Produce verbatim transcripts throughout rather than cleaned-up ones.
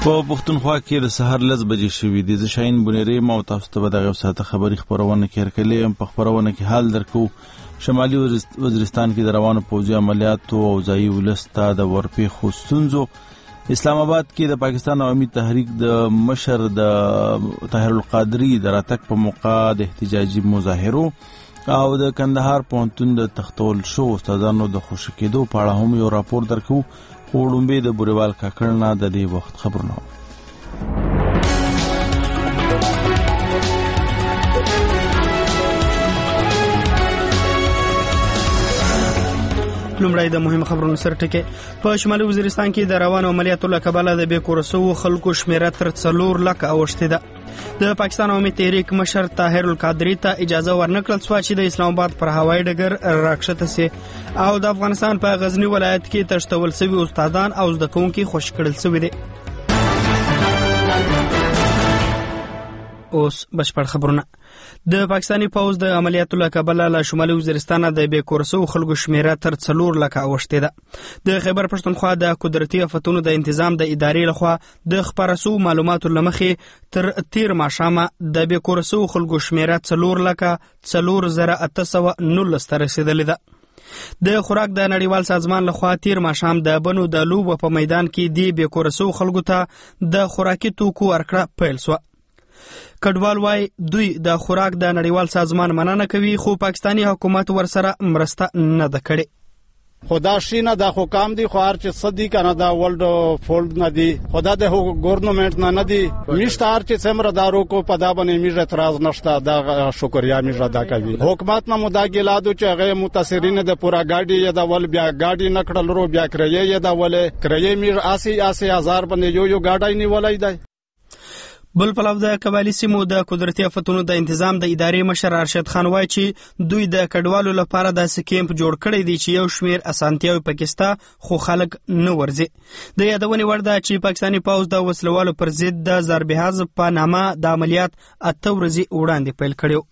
په پښتونخوا کې د سهار لس بجې شوي دي. زه شاهین بنيري ما او تاسو ته به دغه ساعته خبري خبرونه کې هرکلی هم په خبرونه کې حال درکو. شمالي وزیرستان کې د روانو پوځي عملیاتو او ځایي ولس ته د ورپېښو ستونزو. اسلام آباد کې د پاکستان عوامي تحریک د مشر د طاهر القادري د راتګ په موقع د احتجاجي مظاهرو او د کندهار پوهنتون د تختول شو استادانو د خوشي کېدو په اړه هم یو راپور درکو. وړومبې د بوریوال کاکړ نه د دې وخت خبرونه. لومړی د مهم خبرونو سرټکي. په شمالي وزیرستان کې د روانو عملیاتو له کبله د بې کوره شوو خلکو شمیره تر څلور لکه اوښتې ده. د پاکستان عوامي تحریک مشر طاهر القادري ته اجازه ورنکړل شوه چې د اسلام آباد پر هوایي ډګر راکښته سي او د افغانستان په غزنی ولایت کې تښتول شوي استادان او زده کوونکي خوشي کړل شوي دي. اوس بشپړ خبرونه. د پاکستاني پوځ د عملیاتو له کبله له شمالي وزیرستان د بې کوره شوو خلکو شمیره تر څلور لکه اوښتې ده. د خیبر پښتونخوا د قدرتي آفتونو د انتظام د ادارې لخوا د خپاره شوو معلوماتو له مخې تر تیر ماښامه د بې کوره شوو خلکو شمیره څلور لکه څلور زره اته سوه نولس ته رسېدلې ده. د خوراک د نړیوال سازمان لخوا تیر ماښام د بنو د لوبو په میدان کې د بې کوره شوو خلکو ته د خوراکي توکو ورکړه پیل شوه. کډوال وای دوی د خوراک د نړیوال سازمان مننه کوي خو پاکستانی حکومت ورسره مرسته نه ده کړې. خدا شینه دا خو کام دی خو هر چې صدی کنه دا ورلد فولد نه دی خدا د گورنمنت نه نه دی میشته هر چې سمره دارو کو پدا باندې میژ اعتراض نشته دا شکریا میژ ادا کوي. حکومت نه مدا ګلادو چې هغه متاثرین د پورا گاډي یا د ول بیا گاډي نکړل رو بیا کړی یا د ول کړی میژ اسی اسی هزار باندې یو یو گاډای نیولای دی. بل پلو د قبایلی سیمو د قدرتي آفتونو د انتظام د ادارې مشر ارشد خان وایي چې دوی د کډوالو لپاره داسې کیمپ جوړ کړی دی چې یو شمیر اسانتیاوې پکې شته خو خلک نه ورځي. د یادونې وړ ده چې پاکستاني پوځ د وسلوالو پر ضد د ضرب حذف په نامه د عملیات اته ورځې وړاندې پیل کړی.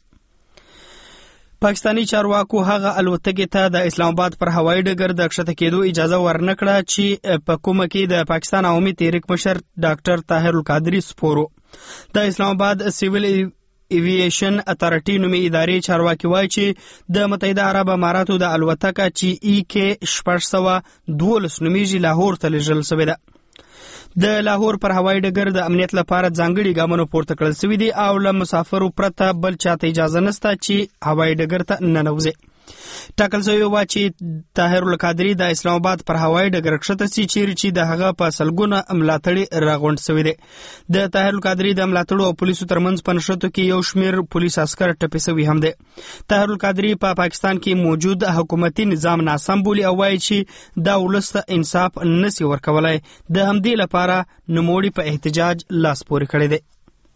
پاکستانی چارواکو هغه الوتکې ته د اسلام آباد پر هوایي ډګر د کښته کېدو اجازه ورنکړه چې په کومه کې د پاکستان عوامي تحریک مشر ډاکټر طاهر القادري سپورو. د اسلام آباد سیویل ایوییشن اتارټي نومي ادارې چارواکي وایي چې د متحده عرب اماراتو د الوتکه چې ای کې شپږ سوه دولس نومیږي لاهور ته لیږل شوې ده. د لاهور پر هوایي ډګر د امنیت لپاره ځانګړي ګامونه پورته کړل شوي دي او له مسافرو پرته بل چاته اجازه نشته چې هوایي ډګر ته ننوځي. ټاکل شوی و چې طاهر القادري د اسلام آباد پر هوایي ډګر کښته سي چیرې چې د هغه په سلګونه ملاتړي راغونډ شوي دي. د طاهر القادري د ملاتړو او پولیسو ترمنځ په نښتو کې یو شمیر پولیس عسکر ټپي شوي هم دي. طاهر القادري په پا پاکستان کې موجود حکومتي نظام ناسم بولي او وایي چې دا ولس ته انصاف نشي ورکولای. د همدې لپاره نوموړي په احتجاج لاس پورې کړی دی.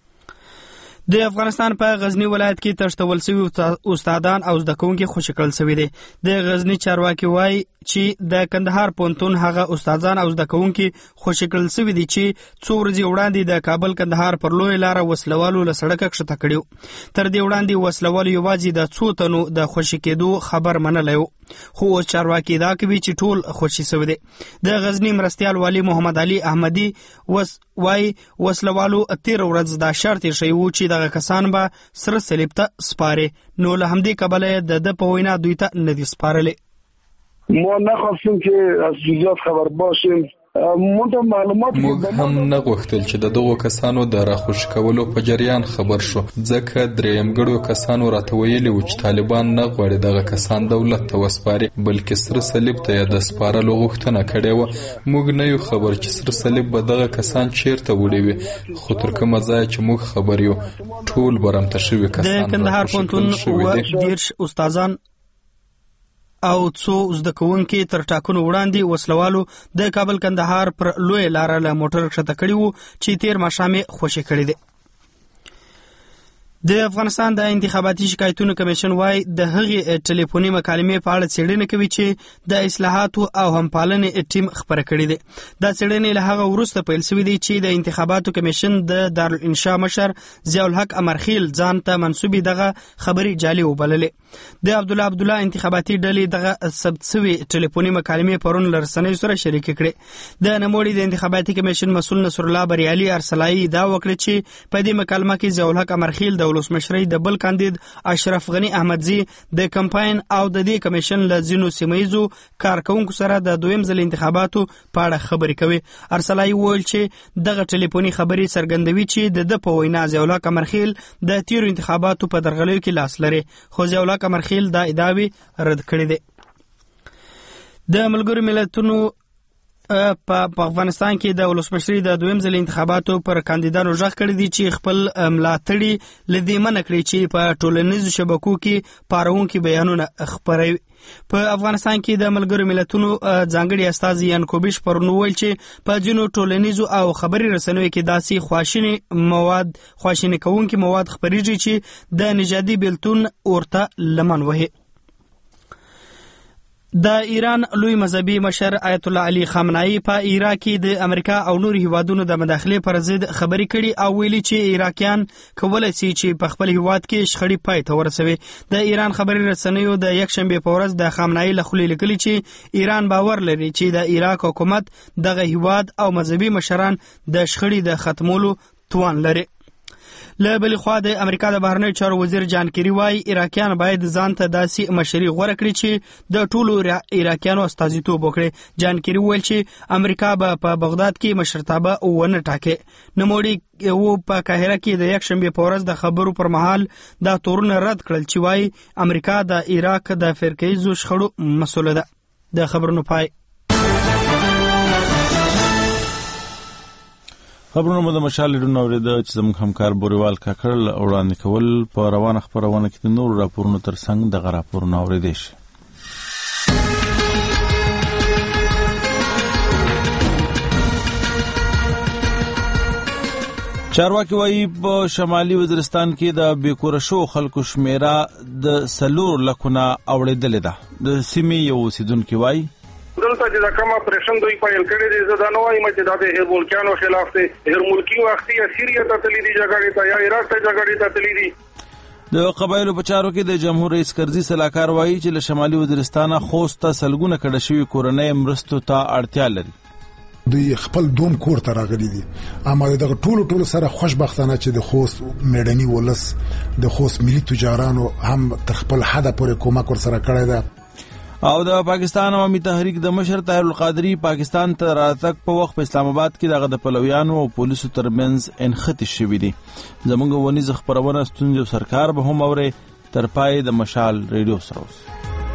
د افغانستان په غزنی ولایت کې تښتول شوي استادان او زده کوونکي خوشي کړل شوي دي. د غزنی چارواکي وایي چې د کندهار پوهنتون هغه استادان او زده کوونکي خوشي کړل شوي دي چې څو ورځې وړاندې د کابل کندهار پر لویه لاره وسلوالو له سړکه کښته کړي. تر دې وړاندې وسلوالو یوازې د څو تنو د خوشي کېدو خبر منلی و خو اوس چارواکي دا کوي چې ټول خوشي شوي دي. د غزنی مرستیال والی محمد علي احمدي وس وای وسلوالو تیر ورځ دا شرط یې شوی و چې دغه کسان به سره صلیب ته سپاري نو له همدې کبله د ده په وینا دوی ته نه دي سپارلی. ما نخواستیم که از جزئیات خبر باشیم. موږ هم نه غوښتل چې د دغو کسانو د راخوشي کولو په جریان خبر شو ځکه درېیمګړو کسانو راته ویلي و چې طالبان نه غواړي دغه کسان دولت ته وسپاري بلکې سره صلیب ته یې د سپارلو غوښتنه کړې وه. موږ نه یو خبر چې سره صلیب به دغه کسان چیرته وړي وي خو تر کومه ځایه چې موږ خبر یو ټول برمته شوي کسان د کندهار پوهنتون اووه دېرش استادان او څو زده کوونکي تر ټاکنو وړاندې وسلوالو د کابل کندهار پر لویه لاره له موټر کښته کړي وو چې تیر ماښام یې خوشي کړي دي. د افغانستان د انتخاباتي شکایتونو کمیشن وايي د هغې ټلیفوني مکالمې په اړه څېړنه کوي چې د اصلاحاتو او همپالنې ټیم خپره کړې ده. دا څېړنې له هغه وروسته پیل شوې دي چې د انتخاباتو کمیشن د دارالانشا مشر ضیاء الحق امرخیل ځان ته منسوبې دغه خبرې جعلي وبللې. د عبدالله عبدالله انتخاباتي ډلې دغه ثبت شوې ټلیفوني مکالمې پرون له رسنیو سره شریکې کړې. د نوموړي د انتخاباتي کمیشن مسؤل نصر الله بریالي ارسلایي دا وکړه چې په دې مکالمه کې ضیاء الحق امرخیل د ولسمشرۍ د بل کاندید اشرف غنی احمدزي د کمپاین او د دې کمیشن له ځینو سیمهیزو کارکونکو سره د دویم ځل انتخاباتو په اړه خبرې کوي. ارسلایي وویل چې دغه ټلیفوني خبرې څرګندوي چې د ده په وینا ضیاء الحق امرخیل د تیرو انتخاباتو په درغلیو کې لاس لري، خو ضیاء الحق امرخیل دا ادعاوې رد کړې دي. د ملګرو ملتونو په افغانستان کې د ولسمشرۍ د دویم ځل انتخاباتو پر کاندیدانو غږ کړی دی چې خپل ملاتړي له دې منع کړي چې په ټولنیزو شبکو کې پاروونکي بیانونه خپروي. په افغانستان کې د ملګرو ملتونو ځانګړي استازي یانکوبیش پرون وویل چې په ځینو ټولنیزو او خبري رسنیو کې داسې خواشیني مواد خواشیني کوونکي مواد خپریږي چې د نژادي بیلتون ورته لمن وهي. د ایران لوی مذهبي مشر آیت الله علي خامنه‌ای په عراق کې د امریکا او نورو هیوادونو د مداخلې پر ضد خبرې کړي او ویلي چې عراقیان کولی شي چې په خپل هیواد کې شخړې پای ته ورسوي. د ایران خبري رسنیو د یکشنبې په ورځ د خامنه‌ای له خولې لیکلي چې ایران باور لري چې د عراق حکومت دغه هیواد او مذهبي مشران د شخړې د ختمولو توان لري. له بلې خوا د امریکا د بهرنیو چارو وزیر جان کیری وايي عراقیان باید ځان ته داسې مشري غوره کړي چې د ټولو عراقیانو استازیتوب وکړي. جان کیری وویل چې امریکا به په بغداد کې مشرتابه ونه ټاکي. نوموړي و په قاهره کې د یکشنبې په ورځ د خبرو پر مهال دا تورونه رد کړل چې وايي امریکا د عراق د فرقیزو شخړو مسؤله ده. د خبرونو پای. خبرونه مو د مشال لیدونو اورېده چې زموږ همکار بوریوال کاکړ وړاندې کول. په روانه خپرونه کې د نورو راپورونو ترڅنګ دغه راپورونه اورېدی شي. چارواکي وایي په شمالي وزیرستان کې د بېکوره شوو خلکو شمیره د څلور لکو نه اوړېدلې ده. د سیمې یو اوسېدونکي وایي دلته چې دا کوم اپریشن دوی پیل کړی دی زه دا نه وایم چې دا د هرمولکیانو خلاف دی. هرمولکي وختي یا سیریا ته تللی دي جګړې ته یا عراق ته جګړې ته تللی دي. د قبایلو په چارو کې د جمهور رئیس کرزي سلاکار وایي چې له شمالي وزیرستانه خوست ته سلګونه کډه شوي کورنۍ مرستو ته اړتیا لري. دوی خپل دوم کور ته راغلي دي، اما دغه ټولو ټولو سره خوشبختانه چې د خوست میډني ولس د خوست ملي تجارانو هم تر خپل حده پورې کومک ورسره کړی ده. او د پاکستان عوامي تحریک د مشر طاهر القادری پاکستان ته راتګ په وخت په اسلام آباد کې دغه د پلویانو او پولیسو ترمنځ انختی شوې دي. زموږ ونیز خبرونه ستونزې او سرکار به هم اوري. تر پای د مشال ریډیو سره اوس.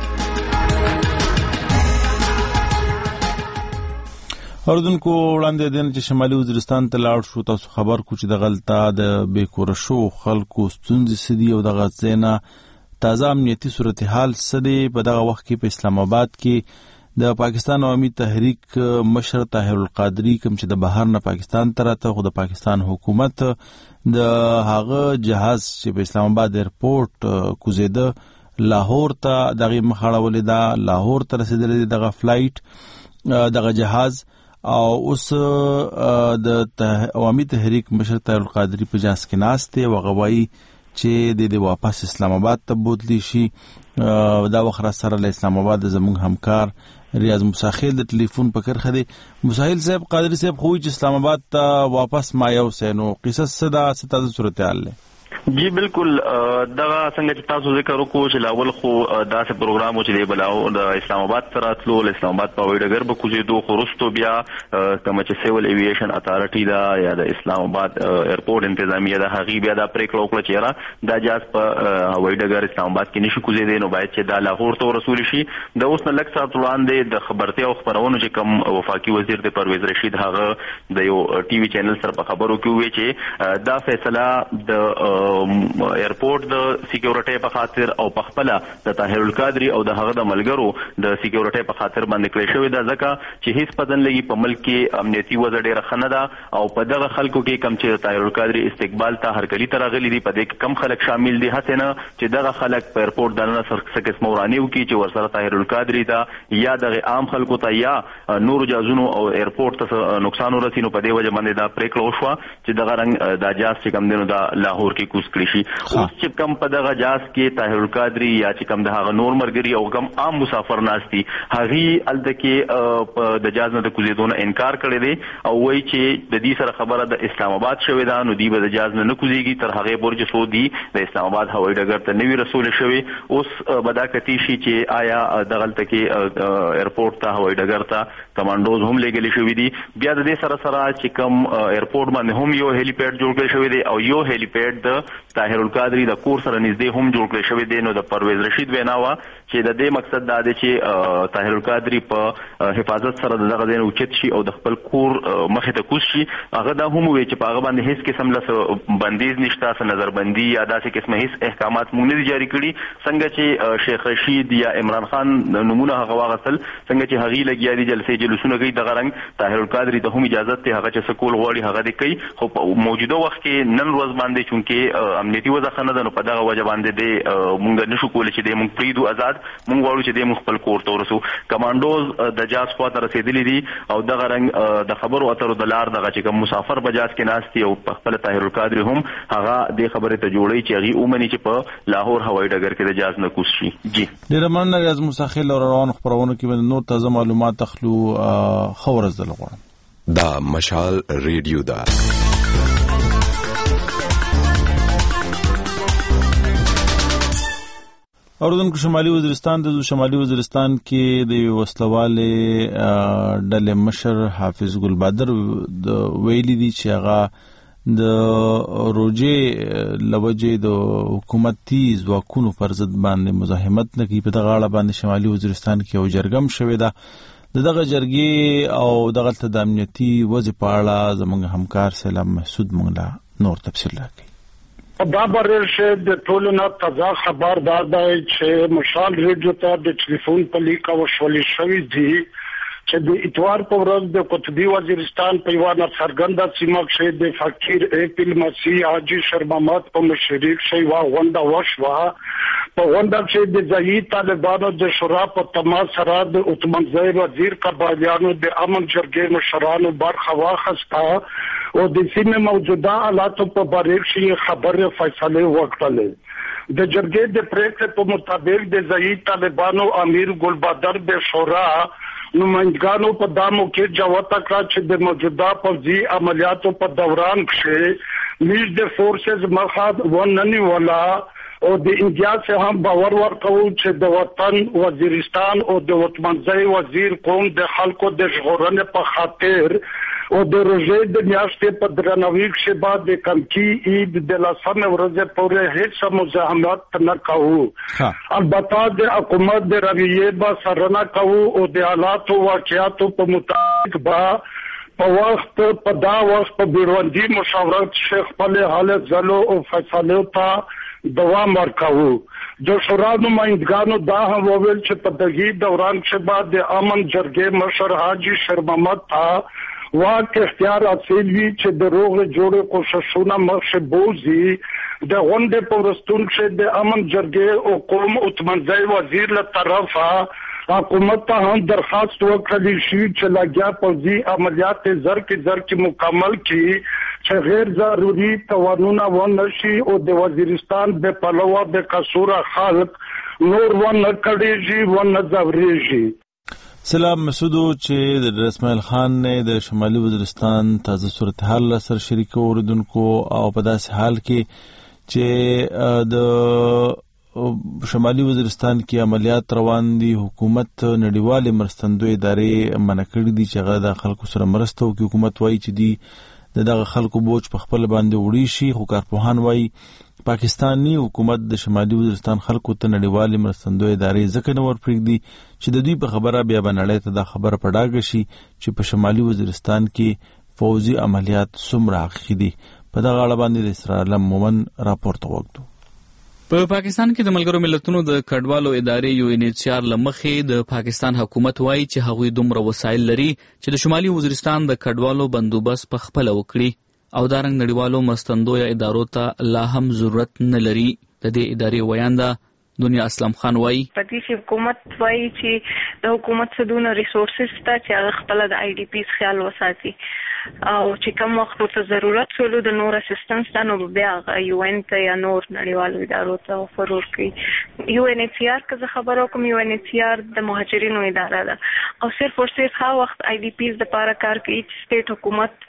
اوردونکو وړاندې دین چې شمالي وزیرستان ته لاړ شو، تاسو خبر کو چې د غلطه د بېکوره شو خلکو ستونزې سدي او دغه ځینه تازه امنیتي صورتحال سدي. په دغه وخت کې په اسلام آباد کې د پاکستان عوامي تحریک مشر طاهر القادری کوم چې د بهر نه پاکستان ته راته خو د پاکستان حکومت د هغه جهاز چې په اسلام آباد ایرپورټ کوزیده لاهور ته دغه مخاړولې دا لاهور ته رسیدلې دغه فلایټ دغه جهاز او اوس د عوامي تحریک مشر طاهر القادری په جاس کې ناشته وغوي چې د دې واپس اسلام آباد ته بوتلی شي. دا وخت را سره له اسلام آباد زموږ همکار ریاض مساخیل د ټلیفون په کرخه دی. مساخیل صاحب قادری صاحب خو چې اسلام آباد ته واپس ما یو سينو قصص صدا ستاسو صورتحال له جی بالکل دغه څنګه چې تاسو ذکر وکړو چې لاول خو داسې پروګرام چې دی بلاو د اسلام آباد سره تلو اسلام آباد په وړ ډګر به کوزیدو خو رستو بیا کوم چې سیول ایویشن اتارټي دا یا د اسلام آباد ایرپورټ انتظامیه د هغې بیا دا پریکړه وکړه چې را دا جاز په هوایي ډګر اسلام آباد کې نشي کوزیدی نو باید چې دا لاهور ته ورسول شي. د اوس نه لږ ساعت وړاندې د خبرتیا او خبرونو چې کوم وفاقي وزیر دی پرویز رشید هغه د یو ټي وي چینل سره په خبرو کې وی چې دا فیصله د ایرپورټ د سکیورټي په خاطر او په خپل د طاهر القادری او د هغه د ملګرو د سکیورټي په خاطر باندې کړی شوی دا ځکه چې هیڅ پدن لګي په ملک کې امنیتي وضع ډیره ښه ده او په دغه خلکو کې کم چې طاهر القادری استقبال ته هرکلی ته راغلي دي په دې کې کم خلک شامل دي هڅه نه چې دغه خلک په ایرپورټ دننه څه قسم ورانیو کې چې ورسره طاهر القادری ته یا دغه عام خلکو ته یا نور جازونو او ایرپورټ ته نقصان ورسینو په دې وجه باندې دا پریکړه وشوه چې دغه رنګ د جاز چې کم دینو دا لاهور کې کوز کړی شي اوس چې کم په دغه جاز کې طاهر القادری یا چې کم دغه نور مرګري او کم عام مسافر ناشتي هغه الته کې د جاز نه د کوزیدو نه انکار کړی دی او وایي چې د دې سره خبره د اسلام آباد شوې ده نو دی به د جاز نه کوزيږي تر هغه پورې چې سعودي د اسلام آباد هوایي ډګر ته نوی رسول شوی اوس بدا کتی شي چې آیا دغلته کې ایرپورټ ته هوایي ډګر ته کمانډوز هم لګل شوی دي بیا د دې سره سره چې کوم ایرپورټ باندې هم یو هلیپیډ جوړ کړی شوی دی او یو هلیپیډ د طاهر القادری د کور سره نږدې هم جوړ کړی شوی دی نو د پرویز رشید ویناوه چې د دې مقصد دا دی چې طاهر القادری په حفاظت سره دغه دین اوچت شي او د خپل کور مخه ته کوز شي هغه دا هم وی چې په هغه باندې هیڅ قسم له بندیز نشته څه نظربندي یا داسې قسمه هیڅ احکامات موږ نه جاری کړي څنګه چې شیخ رشید یا عمران خان نمونه هغه واغسل څنګه چې هغه لګیا دي جلسې جلوسونه کوي دغه رنګ طاهر القادری ته هم اجازه ته هغه چې سکول غواړي هغه دی کوي خو په موجوده وخت کې نن ورځ باندې چونکې امنیتي وضع ښه نه ده نو په دغه وجه باندې دی موږ نشو کولی چې دی موږ پریږدو آزاد موږ غواړو چې دی موږ خپل کور ته ورسو کمانډوز د جاز خواته رسېدلي دي او دغه رنګ د خبرو اترو د لار دغه چې کوم مسافر په جاز کې ناست دي او په خپل طاهر القادری هم هغه دې خبرې ته جوړي چې هغه اومني چې په لاهور هوایي ډګر کې د جاز نه کوز شي جی ډېر مننه ریاض موسی او روان خبرونه کې نور تازه معلومات تخلو خبر زل غواړم دا مشال ریډیو دا اوردونکو شمالي وزیرستان د شمالي وزیرستان کې د وسلوالې ډلې مشر حافظ ګل بادر د ویلي دي چې هغه د روجې لوجې د حکومتي ځواکونو پر ضد باندې مزاحمت نه کوي په دغه اړه باندې شمالي وزیرستان کې یو جرګم شوې ده د دغه جرګې او دغه د امنیتي وضع په اړه زموږ همکار سلام محسود موږ نور تفصیل راکړي دا برر شه د ټولو نه تازه خبر دا دی چې مشال ریډیو ته د ټلیفون په لیک او شولې شوې دي چې د اتوار په ورځ د قطبي وزیرستان په یوه څرګنده سیمه کې د فقیر اپل مسیح حاجي شرمامت په مشرک شي وا غونډه وشوه په غونډه کې د ځایي طالبانو د شورا په تماس سره د اتمنځي وزیر قبایلیانو د امن جرګې مشرانو برخه واخیسته او د سیمې موجوده حالاتو په باره کې خبره فیصله وکړه د جرګې د پریکړې په مطابق د ځایي طالبانو امیر ګل بادر د شورا نمائندګانو په دامو کې جوته کړه چې د موجوده پوځي عملیاتو په دوران کې میز د فورسز مخاد وننی ولا او د انډیا څخه هم باور ورکوي چې د وطن وزیرستان او د وطنځي وزیر قوم د خلکو د ژغورنې په خاطر او د روزې د میاشتې په درناوي کې بعد د کمکی عید د لسمه ورځې پورې هیڅ مزاحمت نه کوو البته د حکومت د رویې به سرنه کوو او د حالاتو واقعیاتو په مطابق به په وخت په دا وخت په بیروندي مشاورت شیخ خپل حالت زلو او فیصلو ته دوام ورکوو د شورا نمائندګانو دا هم وویل چې په دغه دوران کې بعد د امن جرګې مشر حاجي شرمامت ته واک اختیار حاصل وی چې د روغ جوړې کوششونه مخه بوزي د غونډې په ورستون کې د امن جرګې او قوم اتمنځي وزیر له طرفه حکومت ته هم درخواست وکړل شي چې لګیا پوځي عملیات زر کې زر کې مکمل کړي چې غیر ضروري توانونه ونشي او د وزیرستان به پلوه د قصور خلق نور ونه کړيږي ونه ځوريږي سلام مسعودو چې د اسماعیل خان نه د شمالي وزیرستان تازه صورتحال سره شریک اوردونکو او په داسې حال کې چې د شمالي وزیرستان کې عملیات روان دي حکومت نړیوال مرستندوی ادارې منع کړې دي چې هغه د خلکو سره مرسته وکړي حکومت وایي چې دی دغه خلکو بوج په خپل باندې وړي شي خو کارپوهان وایي پاکستانی حکومت د شمالي وزیرستان خلکو ته نړیوال مرستندوی ادارې ځکه نه ورپرېږدي چې د دوی په خبره بیا به نړۍ ته دا خبره په ډاګه شي چې په شمالي وزیرستان کې فوزي عملیات څومره حقیقي دي په دغه اړه باندې د اسرار علم مومن راپورته وکړو. په پا پاکستان کې د ملګرو ملتونو د کډوالو ادارې یو ان ایچ سی آر لمخې د پاکستان حکومت وایي چې هغوی دومره وسایل لري چې د شمالي وزیرستان د کډوالو بندوبست په خپله وکړي او دارنګ نړیوالو مرستندویه ادارو ته لا هم ضرورت نه لري. د دې ادارې ویانده دنیا اسلام خان وایي په دې چې حکومت وایي چې د حکومت څخه دونه ریسورسز ته چې هغه خپل د آی ډي پیز خیال وساتي او چې کوم وخت ته ضرورت شول د نور اسسټنس ته نو بیا یو ان ته یا نور نړیوالو ادارو ته افر ورکړي. یو ان ایچ سی آر که زه خبرو کوم یو ان ایچ سی آر د مهاجرینو اداره ده او صرف او صرف هغه وخت آی ډي پیز د لپاره کار کوي چې سټیټ حکومت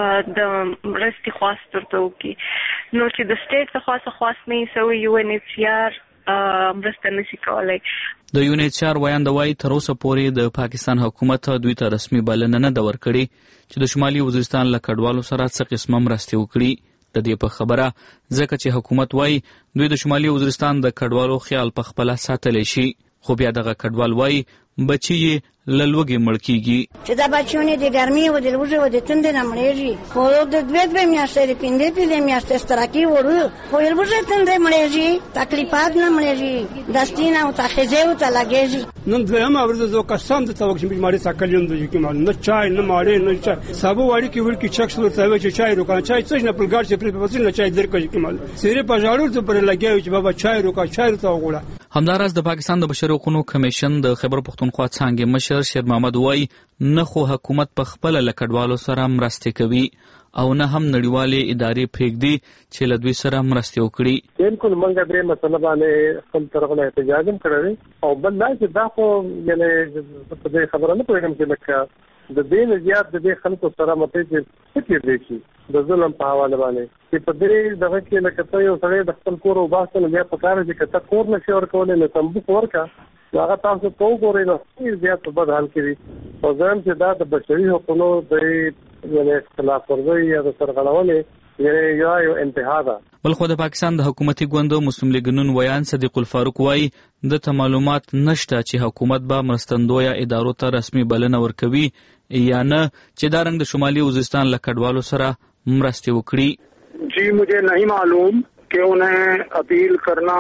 د مرستې خواست ورته وکړي. نو چې د سټیټ څخه خواست نه سوی یو ان ایچ سی آر مرسته نشي کولای. د یو ان ایچ سی آر ویانده وایي تر اوسه پورې د پاکستان حکومت دوی ته رسمي بلنه نه ده ورکړې چې د شمالي وزیرستان له کډوالو سره څه قسمه مرستې وکړي. د دې په خبره ځکه چې حکومت وایي دوی د شمالي وزیرستان د کډوالو خیال په خپله ساتلی شي، خو بیا دغه کډوال وایي بچي یې له لوږې مړ کېږي. چې دا بچیونه د ګرمۍ و د لوږې و د تندې نه مړېږي، خو د دوې دوې میاشتې د پنځې پنځې میاشتې سترګې وړو خو د لوږې تندې مړېږي، تکلیفات نه مړېږي، دستي نه ورته خېزې ورته لګېږي. نن دویمه ورځ زه کسان درته وکړم چې ماړې څکلي یم دوی کې مال نه چای نه ماړې نه چای سابه واړي کې ورکې چکس ورته وایي چې چای روکا چای څه نه پلګار چې پرې پسې نه چای درکړي کې مال سیرې په ژاړو ته پر لګیاوي چې بابا چای روکا چای ورته وغوړه. همداراز د پاکستان د بشري حقوقو کمیشن د خیبر پختونخوا څانګې مشر شیر محمد وایي نه خو حکومت په خپله له کډوالو سره مرستې کوي او نه هم نړیوالې ادارې پرېږدي چې له دوی سره مرستې وکړي. بالکل موږ درې مسله باندې خپل طرف نه احتجاج هم کړی او بل دا چې دا خو یعنې په دې خبره نه پوهېږم چې لکه د دې نه زیات د دې خلکو سره مطلب چې څه کېدی شي د ظلم په حواله باندې چې په دې دغه کې لکه ته یو سړی د خپل کور وباسه نو بیا پکار دی چې ته کور نشي ورکولی نو تنبوک ورکړه نو هغه تاسو ته وګورئ نو ډېر زیات په بد حال کې وي. او دویم چې دا د بشري حقوقو د یعنې اختلاف ورزۍ یا د سرغړونې یعنې یا یو انتها ده. بلخو د پاکستان د حکومتي ګوند مسلم لیګ نون ویان صدیق الفاروق وایي دته معلومات نشته چې حکومت به مرستندویه ادارو ته رسمي بلنه ورکوي یا نه چې دا رنګ د شمالي وزیرستان له کډوالو سره مرستې وکړي. جی مجھے نہیں معلوم کہ انہیں اپیل کرنا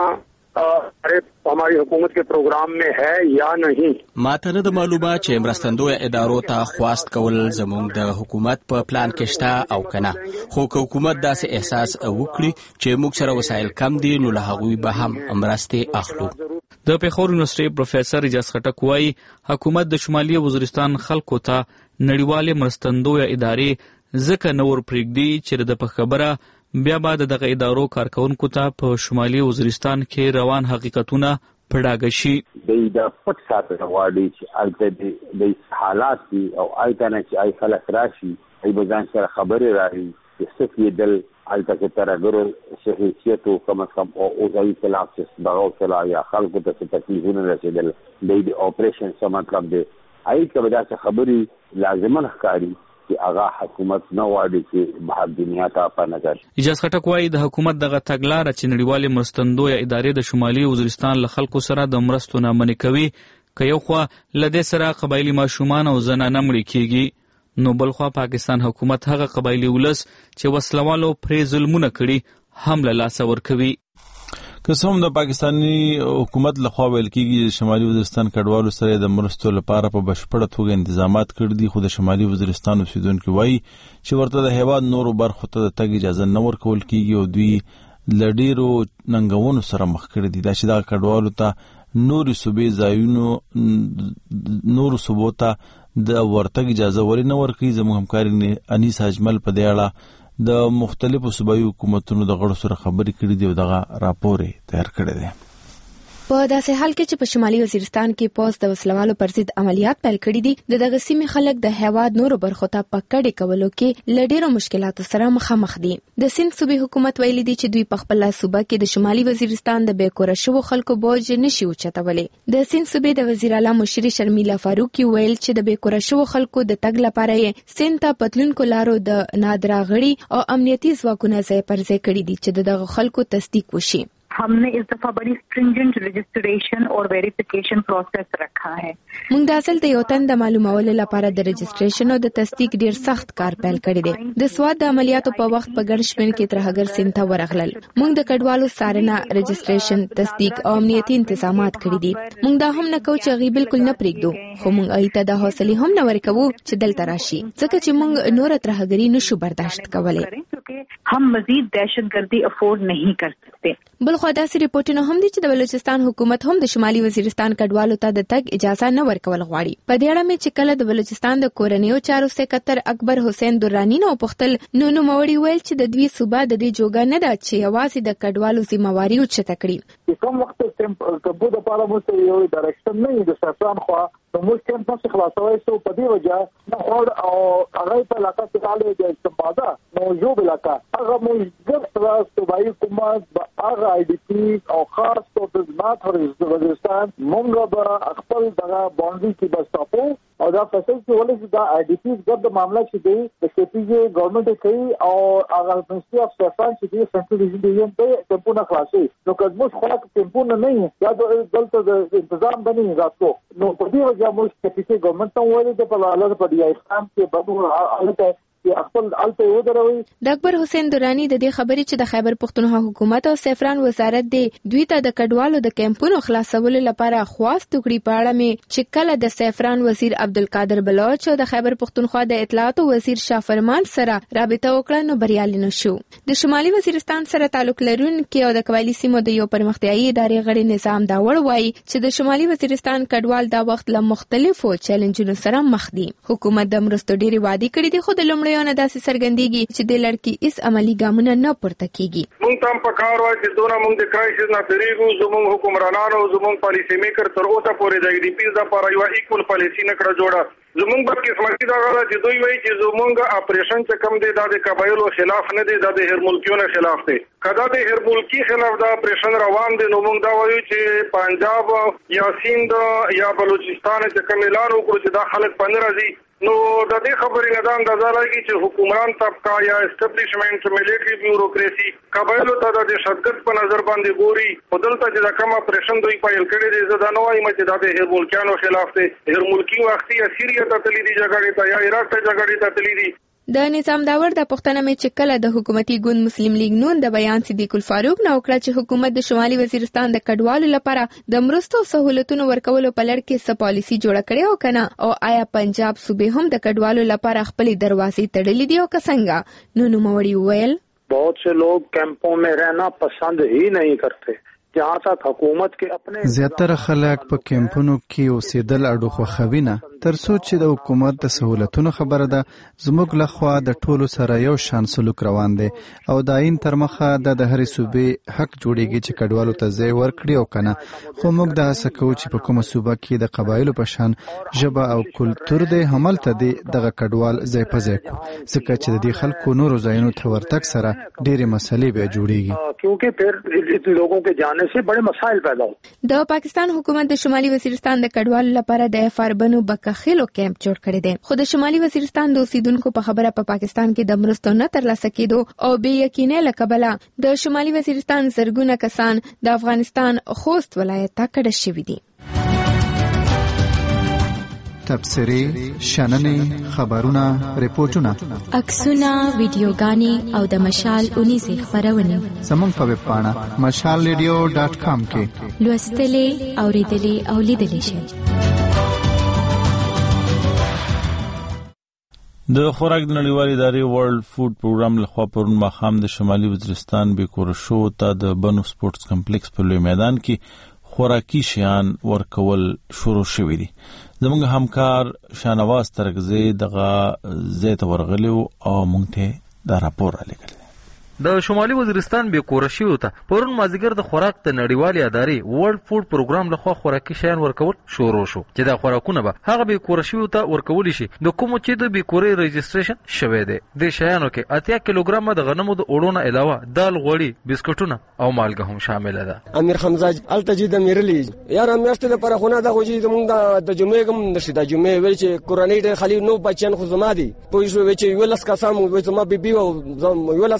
हमारी हुकूमत के प्रोग्राम में है या नहीं. ماته نه د معلومه چې مرستندویه ادارو ته خواست کول زموږ د حکومت په پلان کې شته او کنه، خو که حکومت داسې احساس وکړي چې موږ سره وسایل کم دي نو له هغوی به هم مرستې اخلو. د پیښور یونیورسيټي پروفیسور اجاز خټک وایي حکومت د شمالي وزیرستان خلکو ته نړیوالې مرستندویه ادارې ځکه نه ور پرېږدي چې د په خبره بیا به دغه ادارو کارکونکو ته په شمالي وزیرستان کې روان حقیقتونه په ډاګه شي. د پټ ساتنه غواړي چې هلته د حالات دي او هلته نه چې ای خلک راشي ای به ځان سره خبرې راوړي چې څه کېدل هلته کې ترهګرو څه حیثیت و کم از کم اوضاعي خلاف چې دغه وسله یا خلکو ته څه تکلیفونه رسېدل د د اپریشن څه مطلب دی هغې کې به داسې خبرې لازمه ښکاري چې هغه حکومت نه غواړي چې بهر دنیا ته پناه کړي. اجاز خټک وایي د حکومت دغه تګلاره چې نړیوالې مرستندویه ادارې د شمالي وزیرستان له خلکو سره د مرستو نه منع کوي که یو خوا له دې سره قبایلي ماشومان او زنانه مړې کېږي نو بل خوا پاکستان حکومت هغه قبایلي ولس چې وسلوالو پرې ظلمونه کړي هم له لاسه ورکوي. که څه هم د پاکستاني حکومت لخوا ویل کېږي چې شمالي وزیرستان کډوالو سره د مرستو لپاره په بشپړه توګه انتظامات کړي دي، خو د شمالي وزیرستان اوسیدونکي وایي چې ورته د هېواد نورو برخو ته د تګ اجازه نه ورکول کېږي او دوی له ډېرو ننګونو سره مخ کړي دي. دا چې دغه کډوالو ته نورو صوبې ځایونو نورو صوبو ته د ورتګ اجازه ولې نه ورکوي. زموږ همکار انیس اجمل په دې اړه د مختلفو صوبایي حکومتونو د غړو سره خبرې کړې دي او دغه راپور یې تیار کړی دی. په داسې حال کې چې په شمالي وزیرستان کې پوځ د وسلوالو پر ضد عملیات پیل کړي دي، د دغه سیمې خلک د هېواد نورو برخو ته په کډې کولو کې له ډېرو مشکلاتو سره مخامخ دي. د سند صوبې حکومت ویلي دي چې دوی په خپله صوبه کې د شمالي وزیرستان د بې کوره شوو خلکو بوج نشي اوچتولی. د سند صوبې د وزیر اعلی مشري شرمیلا فاروقي ویل چې د بې کوره شوو خلکو د تګ لپاره یې سند ته په تلونکو لارو د نادره غړي او امنیتي ځواکونه ځای پر ځای کړي دي چې د دغه خلکو تصدیق وشي. हमने इस दफा बड़ी स्ट्रिंजेंट रजिस्ट्रेशन और वेरिफिकेशन प्रोसेस रखा है. موږ د اصل د یو تن د معلومولو لپاره د رجسټریشن او د تصدیق ډیر سخت کار پیل کړی دی. د سواد د عملیاتو په وخت په ګڼ شمېر کې ترهګر سیمه ته ورغلل. موږ د کډوالو څارنه، رجسټریشن، تصدیق او امنیتي تنظیمات کړی دي. موږ دا هم نه کوو چې هغوی بالکل نه پرېږدو، خو موږ هغوی ته د حوصلې هم نه ورکوو چې دلته راشي، ځکه چې موږ نوره ترهګري نشو برداشت کولی. हम मजीद दहशतगर्दी अफोर्ड नहीं कर सकते. بلخو داسې ریپورتونه هم دي چې د بلوچستان حکومت هم د شمالي وزیرستان کډوالو ته د تګ اجازه نه ورکول غواړي. په دې اړه مې چې کله د بلوچستان د کورنیو چارو سکرټر اکبر حسین درانی نو پختل نو نو موري ویل چې د دوی صوبه د دې جوګه نه ده چې یوازې د کډوالو ذمہواری اوچته کړي. کوم وخت کبو د پاره مو ته یو ډایرکشن نه د سفران خو نو موږ کوم څه خلاصوي سو په دې وجه نه اور او هغه په علاقه کې حاله د استفاده موجود علاقه هغه موږ ګرځا صوبایي حکومت هغه آی ډی پی او خاص طور په ځمات پر وزیرستان موږ به خپل دغه باونډري کې بساپو او دا فصل چې ولې دا آی ډی پی د معاملې چې دی د شپږ ګورنمنت کوي او هغه منسټري اف سفران چې دی سنټرل ډیویژن دی ټمپو نه خلاصي نو کله خو ټمپو نه نه یا دلته د تنظیم بني راتلو نو په دې وجه موږ چې ګورنمنت ته وایي د په اړه په دی اسلام کې به حالت خپل الته ودروي. د اکبر حسین درانی د دې خبرې چې د خیبر پختونخوا حکومت او سفران وزارت دی دوی ته د کډوالو د کیمپونو خلاصولو لپاره خواست وکړي په اړه مې چې کله د سفران وزیر عبدالقادر بلوچ او د خیبر پختونخوا د اطلاعات وزیر شافرمان سره رابطه وکړه نو بریالي نشو. د شمالي وزیرستان سره تعلق لرونکي او د قبایلی سیمو د یو پرمختیایي ادارې غړي نظام داوړ وایي چې د شمالي وزیرستان کډوال دا وخت له مختلفو چیلنجونو سره مخ دي. حکومت د مرستو ډېری وعده کړې دي خو د لومړي نه داسې سرګندېږي چې د لړکی اس عملی ګامونه نه پورته کیږي. مونږ تم په کار وای چې دونه مونږ د کرایسس نه تریګو زموږ حکمرانانو زموږ پالیسی میکر تر اوسه پورې د ای ډی پی د لپاره یو ایکول پالیسی نه کړه جوړه. زموږ په قسمتي دا غواړي چې دوی وایي چې زموږ اپریشن چې کم دی دا د قبایلو خلاف نه دی دا د هر ملکیونو خلاف دی. کدا د هر ملکی خلاف دا اپریشن روان دی نو موږ دا وایو چې پنجاب یا سیند یا بلوچستان چې کوم اعلان وکړي چې دا خلک پنځه راځي نو د دې خبرې نه دا اندازه لګي چې حکومران طبقه یا اسټابلیشمنت ملټری بیوروکراسي قبایلو ته د شدت په نظر باندې ګوري په دلته چې دا کوم اپریشن دوی پایل کړي دي زه دا نه وایم چې دا د هر ملکانو خلاف دی. هر ملکی وختي یا سیریه ته تللی دي جګړې ته یا عراق ته جګړې ته تللی دي. د نظام داور د پښتنه مې چې کله د حکومتي ګوند مسلم لیگ نون د بیان صدیق الفاروق نو کړ چې حکومت د شمالي وزیرستان د کډوالو لپاره د مرستو سہولتونو ورکولو په لړ کې څه پالیسی جوړه کړې او کنه او آیا پنجاب صوبې هم د کډوالو لپاره خپل دروازې تړلې دي او څنګه نو نو موري ویل बहुत से लोग कैंपों में रहना पसंद ही नहीं करते. जहाँ तक हुकूमत के अपने زیاتره خلک په کیمپونو کې اوسېدل اډو خوښوي نه تر څو چې د حکومت د سہولتونو خبره ده. زموږ لخوا د ټولو سره یو شان سلوک روان دی او د عین تر مخه د هرې صوبې حق جوړیږي چې کډوالو ته ځای ورکړي او کنه. خو موږ د هڅه کوو چې په کومه صوبه کې د قبایلو په شان ژبه او کلتور دی هملته دی دغه کډوال ځای په ځای کو ځکه چې د دې خلکو نورو ځایونو ته ورتګ سره ډېرې مسلې بیا جوړیږي क्योंकि फिर लोगों के जाने से बड़े मसाइल पैदा होते. د پاکستان حکومت د شمالي وزیرستان د کډوالو لپاره د فاربنو بکخیلو کیمپ جوړ کړی دی خو د شمالي وزیرستان د اوسیدونکو په خبره په پا پاکستان کې د مرستو نه ترلاسه کېدو او بې یقینۍ له کبله د شمالي وزیرستان زرګونه کسان د افغانستان خوست ولایت ته کډه شوي دي. تبصرې، شننې، خبرونه، ریپورتونه، عکسونه، ویډیوګانې او د مشال اونیزې خپرونې زموږ په ویب پاڼه مشال ریډیو ډاټ کام کې لوستلې، اورېدلې او لیدلې شئ. د خوراک د نړیوالې ادارې ورلد فود پروګرام لخوا پرون ماښام د شمالي وزیرستان بیکورشو ته د بنو سپورټس کمپلیکس په لوی میدان کې خوراکي شیان ورکول شروع شوي دي. زموږ همکار شانواز ترکزی دغه ځای ته ورغلی او موږ ته دا راپور رالیږلی. د شمالي وزیرستان بیکورشي ته پرون مازیګر د خوراک د نړیوالې ادارې ورلد فود پروګرام لخوا خوراکي شیان ورکول شروع شو چې دا خوراکونه به هغه بیکورشي ته ورکول شي د کوم چې د بیکوري رجسټریشن شوی دی. د شیانو کې اتیا کیلوګرام د غنمو د اوړو نه علاوه دال، غوړي، بسکټونه او مالګه هم شامل ده. امیر حمزه التجید امیرلی یار میاشتې لپاره خونه دا غوږی زمونږ د جمعې کوم نشي د جمعې ویل چې قرآنی د خلی نو بچن خو زما دي پوه شو چې ولس کا سم وې زما بیبي او ولس کا سودا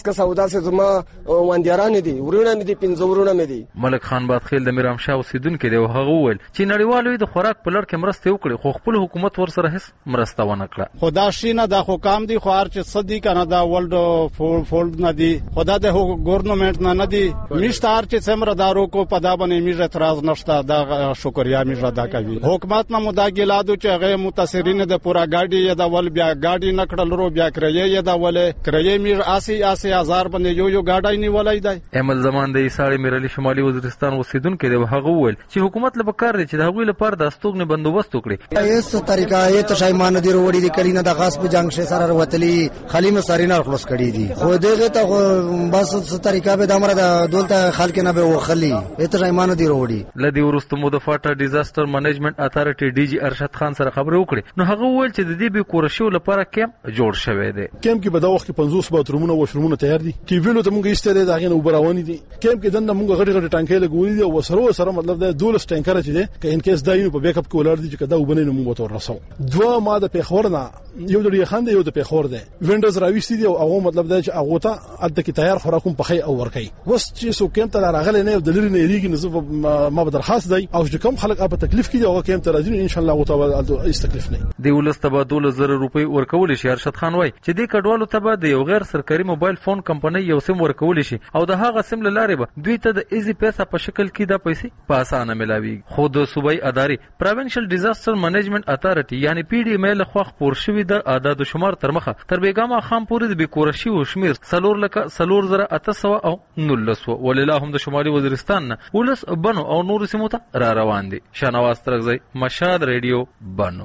داسې زما واندیاران دي ورونه مې دي پنځه ورونه مې دي. ملک خان بادخیل د میرام شاه اوسیدونکو دی او هغه وویل چې نړیوالو د خوراک په لړ کې مرسته وکړي خو خپل حکومت ورسره هیڅ مرسته ونه کړه. خدا شینه د حکام دي خو هر چې صدی کنه دا ورلد فولډ نه دي خدا د ګورنمنت نه نه دي میشته هر چې سمره دارو کو په دا باندې میږي اعتراض نشته دا شکریا میږي ادا کوي. حکومت نه مدا ګلادو چې هغه متاثرین د پورا ګاډي یا د ول بیا ګاډي نکړل رو بیا کرایې یا د ول کرایې میر اسی اسی هزار باندې یو یو ګاډي نیولای دی. امل زمان د ایساړي میرلی شمالي وزیرستان اوسیدونکو دی هغه وویل چې حکومت له پکار دی چې د هغوی لپاره د استوګنې بندوبست وکړي. ایسو طریقه ایت شایمان دی وروړي د کلینه د غصب جنگ شه سره وتلی خلیمه سارینه خلاص کړي دي خو دغه ته بس څه طریقه به د امر د دولت خلک نه به وخلی ایت شایمان دی وروړي. لدی ورستو مو د فاټا ډیزاستر منیجمنت اتارټي ډي جی ارشد خان سره خبرې وکړي نو هغه وویل چې د دې به کورشیو لپاره کیمپ جوړ شوی دی. کیمپ کې به دا وخت پنځوس باترومونه او وشرومونه تیار دي چې ویلو ته موږ ایستل دا غنه وبراونی دي. کیمپ کې دنه موږ غټي غټي ټانکې لګولې دي او سره سره مطلب دا دولس ټانکر چې دي که ان کیس داینو په بیک اپ کې ولر دي چې کدا وبنه نو موږ ته ورسو. دوه ماده په خورنا یو د خند یو د په خور دی وینډوز راويستي دي او هغه مطلب دا چې هغه ته اته کې تیار خوراکوم په خي او ورکي وس چې سو کیمپ ته راغله نه د لری نه ریګ نه ما به درخواست دی او چې کوم خلک په تکلیف کې دي او کیمپ ته راځي ان شاء الله وتعالى هیڅ تکلیف نه دی. ولست تبادل زر روپۍ ورکول شي. ارشد خان وای چې د کډوالو ته به د یو غیر سرکاري موبایل فون کمپنۍ یو سیم ورکول شي او د هغه سیم لاره به دوی ته د ایزي پیسې په شکل کې د پیسې په اسانه ملاوي. خو د صوبایي ادارې پروینشل ډیزاستر منیجمنت اتارټي یعنی پی ډی ایم ال خو خبر شوی د اعداد شمار تر مخه تر بیګما خام پورې د بیکورشي او شمیر سلور لکه سلور زره اته سوه او نولس ولله هم د شمالي وزیرستان نه ولس بنو او نور سیمو ته را روان دي. شنواز ترغزی مشاد ریډیو بنو.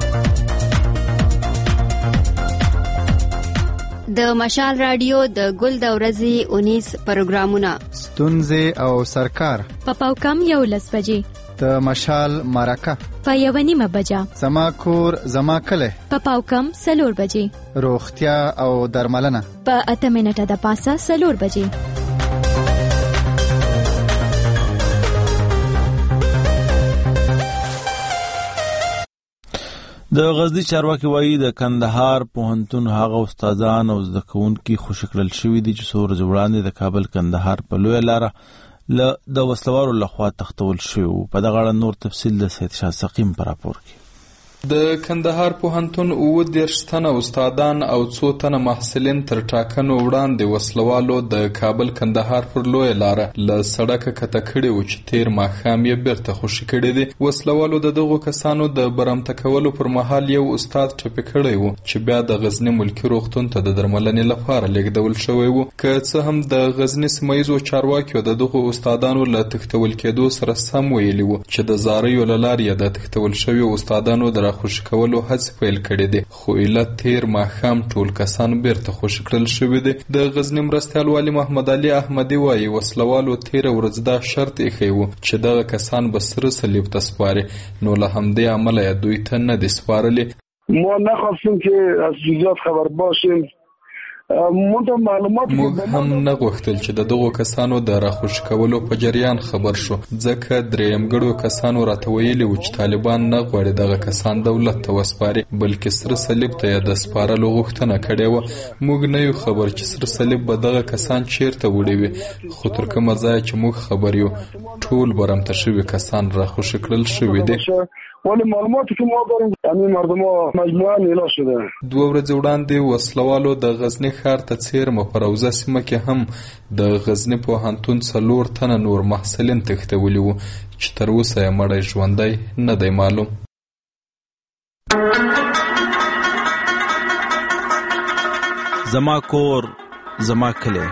د مشال رادیو د ګل د ورځې اونیس پروګرامونه ستونزې او سرکار په پاوکم یو لس بجې د مشال مرکه په یو نیمه بجه زما کور زما کله په پاوکم سلور بجې روغتیا او درملنه په اته منټه د پاسه سلور بجې. د غزنی چارواکي وایي د کندهار پوهنتون هغه استادان او زده کوونکي خوشی کړل شوي دي چې څو ورځې وړاندې د کابل کندهار په لویه لاره له د وسلوارو لخوا تښتول شوي وو. په دغه اړه نور تفصیل د سید شاه سقیم په راپور کې. د کندهار پوهنتون اووه دېرش تنه استادان او څو تنه محصلین تر ټاکنو وړاندې وسلوالو د کابل کندهار پر لویه لاره له سړکه کته کړي وو چې تیر ماښام یې بیرته خوشي کړي دي. وسلوالو د دغو کسانو د برمته کولو پر مهال یو استاد ټپي کړی وو چې بیا د غزنی ملکي روغتون ته د درملنې لپاره لیږدول شوی وو. که څه هم د غزنی سیمه ییزو چارواکیو د دغو استادانو له تښتول کېدو سره سم ویلي وو چې د زاریو له لارې د تښتول شویو استادانو د خوشی کولو هڅې پیل کړي دي خو علت تیر ماښام ټول کسان بیرته خوشي کړل شوي دي. د غزنی مرستیال والي محمد علي احمدي وایي وسلوالو تیره ورځ دا شرط ایښی و چې دغه کسان به سره صلیب ته سپاري نو له همدې امله یې دوی ته نه دي سپارلي. ما نخواستیم که از جزئیات خبر باشیم. موږ هم نه غوښتل چې د دغو کسانو د راخوشي کولو په جریان خبر شو ځکه درېیمګړو کسانو راته ویلي وو چې طالبان نه غواړي دغه کسان دولت ته وسپاري بلکې سره صلیب ته یې د سپارلو غوښتنه کړې وه. موږ نه یو خبر چې سره صلیب به دغه کسان چیرته وړي وي خو تر کومه ځایه چې موږ خبر یو ټول برمته شوي کسان راخوشي کړل شوي دي. ولی معلوماتی که ما داریم همین مردم ها مجموعه نیلا شده. دو ورځې وړاندې وسلوالو د غزنی ښار ته څیرمه په روضه سیمه کې هم د غزنی پوهنتون څلور تنه نور محصلین تښتولي وو چې تر اوسه یې مړی ژوندی نه دی معلوم. زما کور زما کلی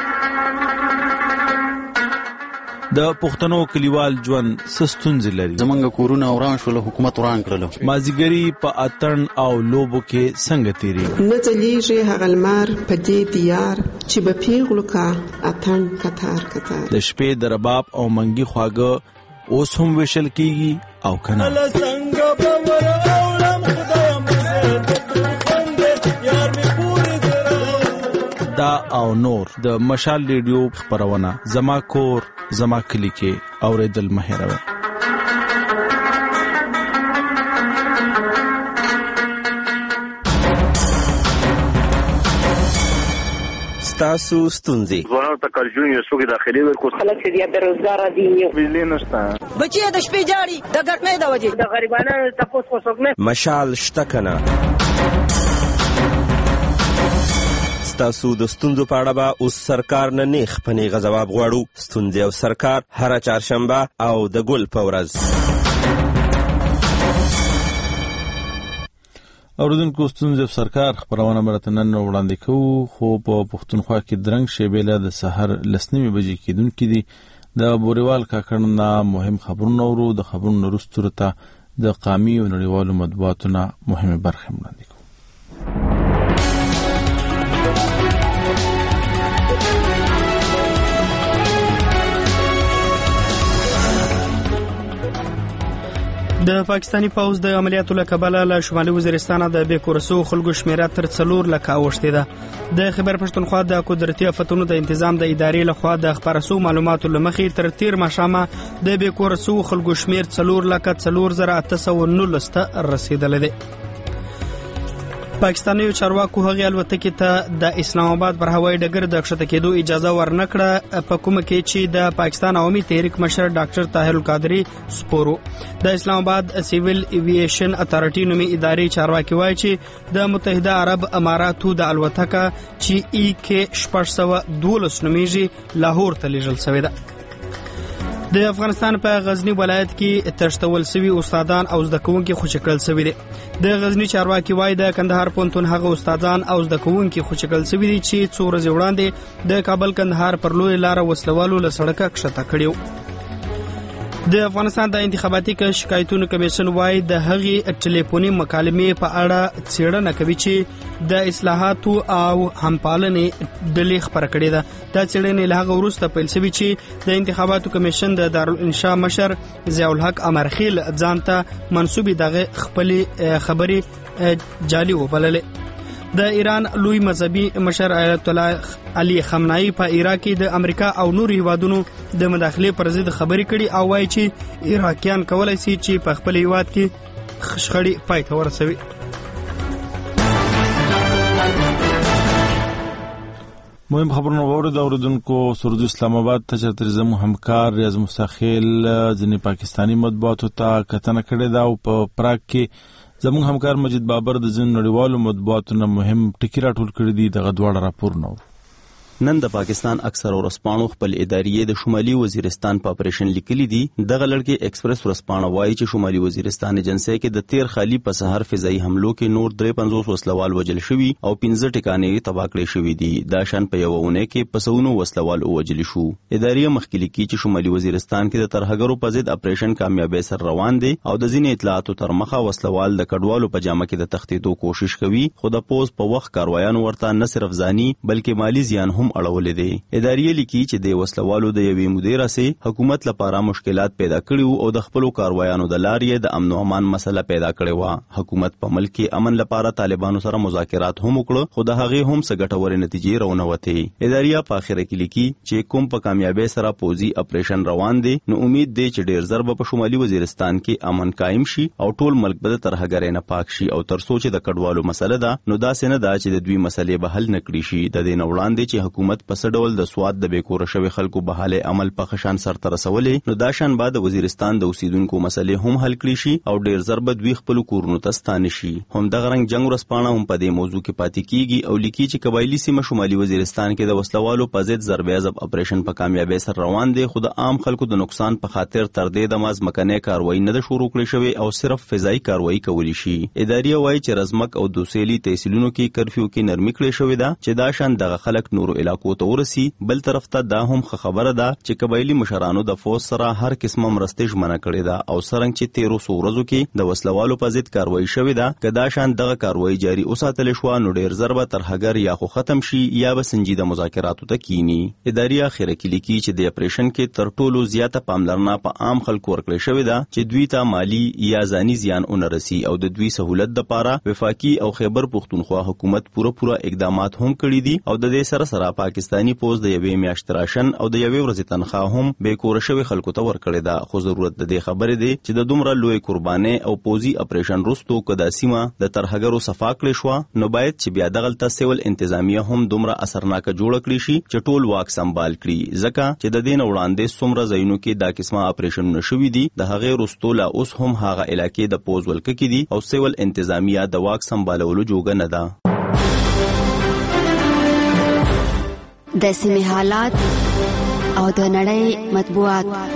د پښتنو کلیوال ژوند څه ستونزې لري. زمونږ کورونه وران شول حکومت وران کړل. مازیګري په اتڼ او لوبو کې څنګه تیریږي؟ نه ځلیږي هغه لمر په دې دیار چې به پیغلو کا اتڼ کتار کتار. د شپې د رباب او منګي خواږه اوس هم ویشل کیږي او کنه. دا او نور د مشال ریډیو خبرونه زما کور زما کلی کې اوریدل مهیروي. ستاسو ستونزې ځوانانو ته کارجون یو څوک داخلي ورکو خلک چې بیا بیروزګار دي بجلی نشته بچي د شپې جاړي د ګرمۍ د وجې د غریبانو تاسو خو څوک نه مشال شته کنه ستاسو د ستونزو په اړه به اوس سرکار نه نیغ په نیغه ځواب غواړو. ستونزې او سرکار هره چهارشنبه او د ګل په ورځ. اوریدونکو ستونزې او سرکار خپرونه مرته نن وړاندې کوو، خو په پښتونخوا کې درنګ شیبېله د سحر لس نیمې بجې کېدونکي دي. د بوريوال کاکړ نه مهم خبرونه ورو، د خبرونو وروسته ورته د قامي او نړیوالو مطبوعاتو نه مهمه برخه وړاندې کوو. د پاکستانی پوز د عملیاتو له کبله له شمالي وزیرستان د بې کورسو خلکو شمیره تر څلور لکه اوښتې ده. د خیبر پښتونخوا د قدرتي آفتونو د تنظیم د ادارې لخوا د خبرسو معلوماتو لمخې تر تیر ماښامه د بې کورسو خلکو شمیر څلور لکه څلور زره اته سوه نولس ته رسیدلی دی. پاکستاني چارواکو هغې الوتکې ته د اسلام آباد پر هوایي ډګر د ښکته کېدو اجازه ورنکړه، په کومه کې چې د پاکستان عوامي تحریک مشر ډاکټر طاهر القادري سپورو. د اسلام آباد سیویل ایویشن اتارټي نومي ادارې چارواکي وایي چې د متحده عرب اماراتو د الوتکه چې ای کې شپږ سوه دولس نومیږي لاهور ته لیږل شوې ده. د افغانستان په غزنی ولایت کې تشتول سوي استادان او زده کوونکي خوشی کړل سوي دي. د غزنی چارواکي وایي د کندهار پوهنتون هغه استادان او زده کوونکي خوشی کړل سوي دي چې څو ورځې وړاندې د کابل کندهار پر لوی لار وسلوالو له سړکه کښته کړیو. د افغانستان د انتخاباتي شکایتونو کمیشن وایي د هغې ټلیفوني مکالمې په اړه څېړنه کوي چې د اصلاحاتو او همپالنې ډلې خپره کړې ده. دا څېړنې له هغه وروسته پیل شوې چې د انتخاباتو کمیشن د دارالانشا مشر ضیاءالحق امرخیل ځان ته منسوبې دغه خپلې خبرې جعلي وبللې. د ایران لوی مذهبي مشر آیت الله علي خامنه‌ای په عراق کې د امریکا او نورو هیوادونو د مداخلې پر ضد خبرې کړي او وایي چې عراقیان کولی شي چې په خپل هیواد کې شخړې پای ته ورسوي. مهم خبرونه واورید اوریدونکو. سرود اسلام آباد ته چرته زمو همکار ریاض مستخیل ځینې پاکستانی مطبوعاتو ته کتنه کړې ده او په پراګ کې زموږ همکار مجید بابر د ځینو نړیوالو مطبوعاتو نه مهم ټکي راټول کړي دي. دغه دواړه راپورونه نن د پاکستان اکثر ورسپانو خپل ادارې د شمالي وزیرستان په اپریشن لیکلي دي. دغه لړکې ایکسپریس ورسپانه وایي چې شمالي وزیرستان ایجنسی کې د تیر خالی په سحر فضایي حملو کې نور درې پنځوس وسلوال وجل شوي او پنځه ټکانې تباه کړې شوي دي. دا شان په یوه اونۍ کې په سوونو وسلوال ووجل شو. ادارې مخکې لیکي چې شمالي وزیرستان کې د ترهګرو په ضد اپریشن کامیابی سره روان دی او د ځینې اطلاعاتو تر مخه وسلوال د کډوالو په جامه کې د تښتېدو کوشش کوي، خو د پوز په وخت کاروایانو ورته نه صرف ځاني بلکې مالی زیان هم اړولی دی. ادارې لیکي چې د وسلوالو د یوې مودې راځي حکومت لپاره مشکلات پیدا کړي او د خپلو کاروایانو د لارې د امن او امان مسله پیدا کړې و. حکومت په ملک کې امن لپاره طالبانو سره مذاکرات هم وکړو، خو د هغې هم څه ګټورې نتیجې راونوتې. ادارې په اخر کې لیکي چې کوم په کامیابی سره پوزي اپریشن روان دی، نو امید دی چې ډیر ضرب په شمالي وزیرستان کې امن قائم شي او ټول ملک به د ترهګرۍ نه پاک شي او تر څو چې د کډوالو مسله ده نو داسې نه ده چې د دوی مسلې به حل نه کړي شي. د دې نه وړاندې چې حکومت په څه ډول د سواد د بیکوره شوی خلکو بحاله عمل په خشان سرته رسولې، نو دا شان بعد وزیرستان د اوسیدونکو مسلې هم حل کړي شي او ډیر ضرب دوی خپل کورونو ته ستانه شي. هم د غرنګ جنگ ورسپانه هم په دې موضوع کې پاتې کیږي او لیکي چې قبایلی سیمه شمالي وزیرستان کې د وسلوالو په ضد ضرب عذاب اپریشن په کامیابی سره روان دی، خو د عام خلکو د نقصان په خاطر تر دې د ماز مکنه کاروایی نه شروع کړې شوی او صرف فضایي کاروایی کولی شي. ادارې وایي چې رزمک او دوسیلی تحصیلونو کې کرفیو کې نرمي کړې شوې ده چې دا شان دغه خلک نورو علاقو ته ورسي. بل طرف ته دا هم خبره ده چې قبایلی مشرانو د فوج سره هر قسمه مرستې ژمنه کړې ده او څرنګه چې تیرو سو ورځو کې د وسلوالو په ضد کاروایی شوې ده، که دا شان دغه کاروایی جاري اوساتل شو نو ډیر ضربه ترهګر یا خو ختم شي یا به سنجیده مذاکراتو ته کینی. ادارې اخر کې لیکي چې د اپریشن کې تر ټولو زیاته پاملرنه په عام خلکو ورکړې شوې ده چې دوی ته مالی یا ځاني زیان ونرسي او د دوی سہولت لپاره وفاقي او خیبر پختونخوا حکومت پوره پوره اقدامات هم کړي دي او د دې سره سره د پاکستانی پوز د یوې میاشتې راشن او د یوې ورځې تنخواه هم بې کوره شوي خلکو ته ورکړې ده، خو ضرورت د دې خبرې دی چې د دومره لوی قربانۍ او پوزي اپریشن وروستو که دا سیمه د ترهګرو صفا کړې شوه نو باید چې بیا دغلته سیول انتظامیه هم دومره اثرناکه جوړه کړي شي چې ټول واک سمبال کړي، ځکه چې د دې نه وړاندې څومره ځایونو کې دا قسمه اپریشنونه شوي دي د هغې وروستو لا اوس هم هغه علاقې د پوز ولکه کې دي او سیول انتظامیه د واک سمبالولو جوګه نه ده. د سیمې حالات او د نړۍ مطبوعات.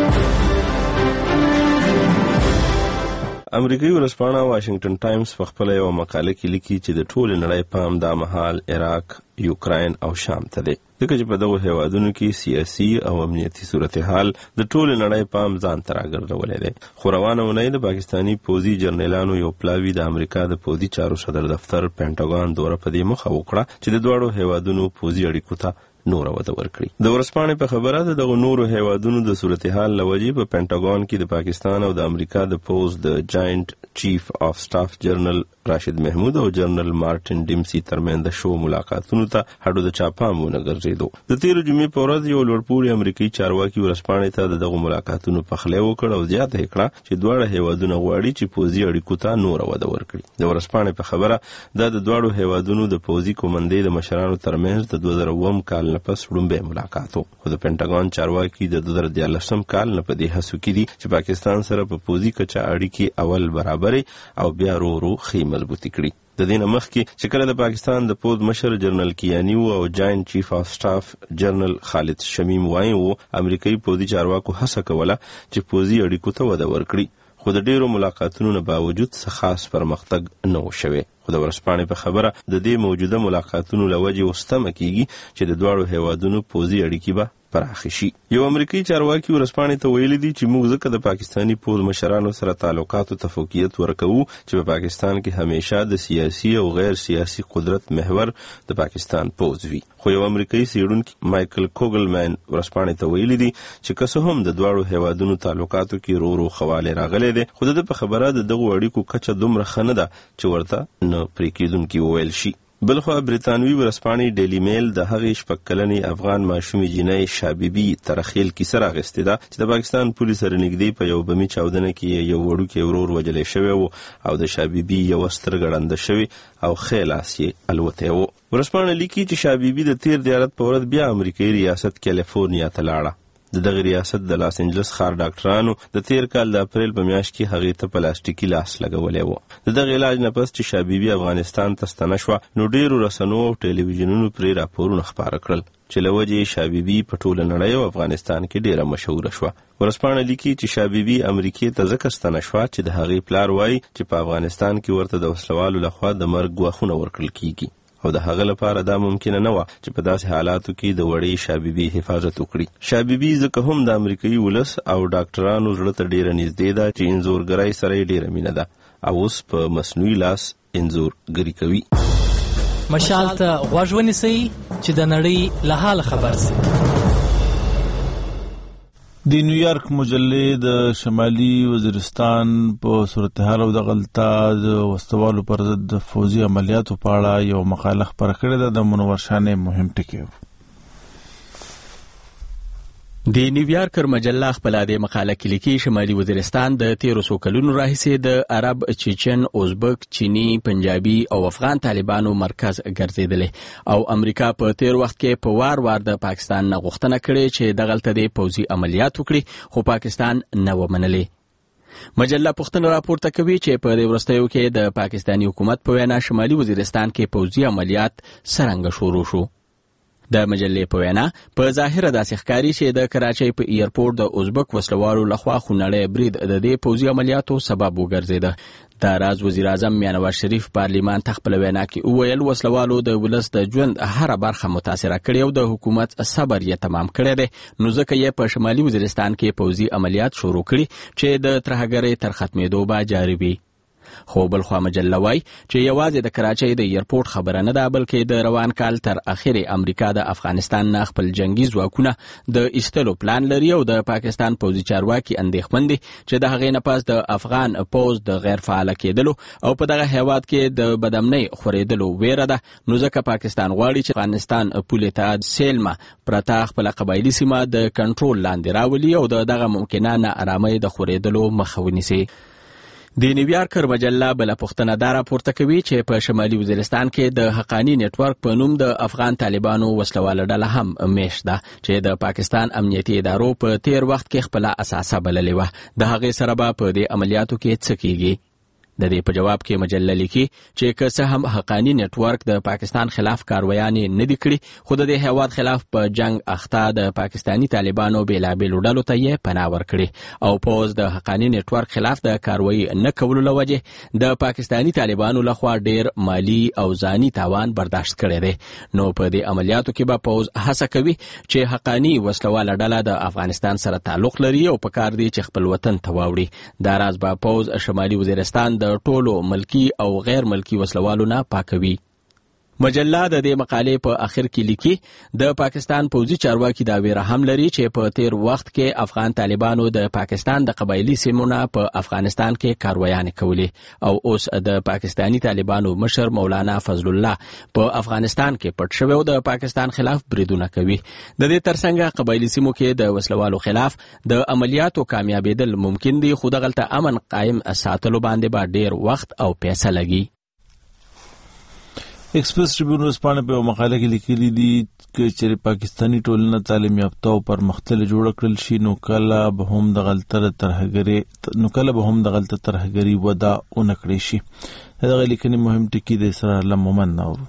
امریکایي ورځپاڼه واشنگټن ټایمز په خپله یوه مقاله کې لیکي چې د ټولې نړۍ پام دا مهال عراق، یوکراین او شام ته دی، ځکه چې په دغو هیوادونو کې سیاسي او امنیتي صورتحال د ټولې نړۍ پام ځان ته راګرځولی دی. خو روانه اونۍ د پاکستاني پوځي جرنیلانو یو پلاوي د امریکا د پوځي چارو صدر دفتر پینټاګان دوره په دې موخه وکړه چې د دواړو هیوادونو پوځي اړیکو ته نور وده ورکړي. د ورځپاڼې په خبره د دغو نورو هیوادونو د صورتحال له وجې په پینټاګان کې د پاکستان او د امریکا د پوز د جاینټ چیف آف سټاف جنرال راشد محمود او جنرال مارټن ډیمسي ترمنځ د شو ملاقاتونو ته هډو د چا پام ونه ګرځېدو. د تېرو جمعې په ورځ یو لوړپوړي امریکایي چارواکي ورځپاڼې ته د دغو ملاقاتونو پخلی وکړ او زیاته یې کړه چې دواړه هیوادونه غواړي چې پوځي اړیکو ته نوره وده ورکړي. د ورځپاڼې په خبره دا د دواړو هیوادونو د پوځي کومندې د مشرانو ترمنځ د دوه زره اووم کال نه پس وړومبی ملاقات و، خو د پینټاګان چارواکي د دوه زره دیارلسم کال نه په دې هڅو کې دي چې پاکستان سره په پوځي کچه اړیکې اول برابرې او بیا ورو ورو ښې مضبوطې کړي. د دې نه مخکې چې کله د پاکستان د پوځ مشر جنرال کیانی او جاینټ چیف آف سټاف جنرال خالد شمیم وایي وو امریکایي پوځي چارواکو هڅه کوله چې پوځي اړیکو ته وده ورکړي، خو د ډیرو ملاقاتونو نه باوجود څه خاص پرمختګ نه و شوی. خو د ورځپاڼې په خبره د دې موجوده ملاقاتونو له وجې اوس تمه کیږي چې د دواړو هیوادونو پوځي اړیکې به پراخې شي. یو امریکایي چارواکي ورځپاڼې ته ویلي دي چې موږ ځکه د پاکستاني پوځ مشرانو سره تعلقاتو ته فوقیت ورکوو چې په پاکستان کې همیشه د سیاسي او غیر سیاسي قدرت محور د پاکستان پوځ وي. خو یو امریکایي څېړونکي مایکل کوګلمین ورځپاڼې ته ویلي دي چې که څه هم د دواړو هیوادونو تعلقاتو کې ورو ورو ښه والی راغلی دی، خو د ده په خبره د دغو اړیکو کچه دومره ښه نه ده چې ورته نه پرې کېدونکي وویل شي. بلخوا برطانوي ورځپاڼې ډیلی میل د هغې شپږ کلنې افغان ماشومې جینۍ شابیبي ترخیل کیسه راغستې ده چې د پاکستان پولیس سره نږدې په یو بمي چاودنه کې یو وړوکی ورور وژلی شوی و او د شابیبي یوه سترګه ړنده شوې او ښی لاس یې الوتی و. ورځپاڼه لیکي چې شابیبي د تیر دیارت په ورځ بیا امریکایي ریاست کالیفورنیا ته لاړه. د دغه ریاست د لاس انجلس ښار ډاکټرانو د تیر کال د اپریل په میاشت کې هغې ته پلاستیکي لاس لګولی و. د دغه علاج نه پس چې شابیبي افغانستان ته ستنه شوه نو ډیرو رسنو او ټلویزیونونو پرې راپورونه خپاره کړل چې له وجې شابیبي په ټوله نړۍ او افغانستان کې ډیره مشهوره شوه. ورځپاڼه لیکي چې شابیبي امریکې ته ځکه ستنه شوه چې د هغې پلار وایي چې په افغانستان کې ورته د وسلوالو لخوا د مرګ ګواښونه ورکړل کیږي او د هغه لپاره دا ممکنه نه وه چې په داسې حالاتو کې د وړې شابیبي حفاظت وکړي. شابیبي ځکه هم د امریکایي ولس او ډاکټرانو زړه ته ډیره نږدې ده چې انځورګرۍ سره یې ډیره مینه ده او اوس په مصنوعي لاس انځورګري کوي. مشال ته غوږ ونیسئ چې د نړۍ له حاله خبر شئ. د نیویارک مجلې د شمالي وزیرستان په صورتحال او د غلطه د وسوالو پر ضد د فوزي عملیاتو په اړه یو مقاله خپره کړې ده. د منور شانې مهم ټکي د نیویارکر مجله خپل د مقاله کې لیکي شمالي وزیرستان د تیرو څو کلونو راهیسې د عرب، چیچن، ازبک، چینی، پنجابي او افغان طالبانو مرکز ګرځېدلی او امریکا په تیر وخت کې په وار وار د پاکستان نه غوښتنه کړې چې دغلته د پوځي عملیات وکړي، خو پاکستان نه ومنلې. مجله پوښتنه راپورته کوي چې په دې وروستیو کې د پاکستاني حکومت په وینا شمالي وزیرستان کې پوځي عملیات څرنګه شروع شو. د مجلې په وینا په ظاهره داسې ښکاري چې د کراچۍ په ایرپورټ د ازبک وسلوالو لخوا خونړی برید د دې پوځي عملیاتو سبب وګرځېده. دا راز وزیر اعظم میاں نواز شریف پارلیمان ته خپله وینا کې وویل وسلوالو د ولس د ژوند هره برخه متاثره کړې او د حکومت صبر یې تمام کړی دی، نو ځکه یې په شمالي وزیرستان کې پوځي عملیات شروع کړي چې د ترهګرۍ تر ختمېدو به جاري وي. خو بل خو مجله وایي چې یوازې د کراچۍ د ایرپورټ خبره نه ده بلکې د روان کال تر اخره امریکا د افغانستان نه خپل جنگي ځواکونه د ایستلو پلان لري او د پاکستان پوځي چارواکي اندېښمن دي چې د هغې نه پس د افغان پوځ د غیر فعال کېدلو او په دغه هیواد کې د بدامنۍ خورېدلو ویره ده. نو ځکه پاکستان غواړي چې افغانستان پولې ته سیلمه پرته خپل قبایلي سیمه د کنټرول لاندې راولي او د دغه ممکنه ناارامۍ د خورېدلو مخه ونیسي. د نیویارکر مجله بل پوښتنه دا راپورته کوي چې په شمالي وزیرستان کې د حقانی نتورک په نوم د افغان طالبانو وسلواله ډله هم میشت ده چې د پاکستان امنیتي ادارو په تیر وخت کې خپل اساسه بللې وه. د هغې سره به په دې عملیاتو کې څه کیږي؟ د دې په جواب کې مجله لیکي چې که څه هم حقانی نتورک د پاکستان خلاف کارویانې نه دي کړي خو د دې هیواد خلاف په جنگ اخته د پاکستانی طالبانو بېلابېلو ډلو ته یې پناه ورکړي او پوځ د حقانی نتورک خلاف د کاروایي نه کولو له وجې د پاکستانی طالبانو لخوا ډیر مالی او ځاني تاوان برداشت کړی دی. نو په دې عملیاتو کې به پوځ هڅه کوي چې حقانی وسلواله ډله د افغانستان سره تعلق لري او په کار دی چې خپل وطن ته واوړي. دا راز به پوځ شمالي وزیرستان د ټولو ملکی او غیر ملکی وسلوالو نه پاکوي. مجله د دې مقالې په اخر کې لیکي د پاکستان پوځي چارواکي دا ویره هم لري چې په تیر وخت کې افغان طالبانو د پاکستان د قبایلي سیمونو په افغانستان کې کارویانې کولې او اوس د پاکستانی طالبانو مشر مولانا فضل الله په افغانستان کې پټ شوی او د پاکستان خلاف بریدونه کوي. د دې ترڅنګ قبایلي سیمو کې د وسلوالو خلاف د عملیاتو کامیابیدل ممکن دي خو دغلته امن قائم ساتلو باندې به ډیر وخت او پیسې لګي. ایکسپریس ټریبیون ورځپاڼه په یوه مقاله کې لیکلي دي چې پاکستاني ټولنه تعلیم یافته او پرمختللې جوړه کړل شي نو کله به هم د غلطه ترهګري نو کله به هم د غلطه ترهګري وده ونه کړی شي. دغه لیکنې مهم ټکي د اسرار الله مومن ناورو.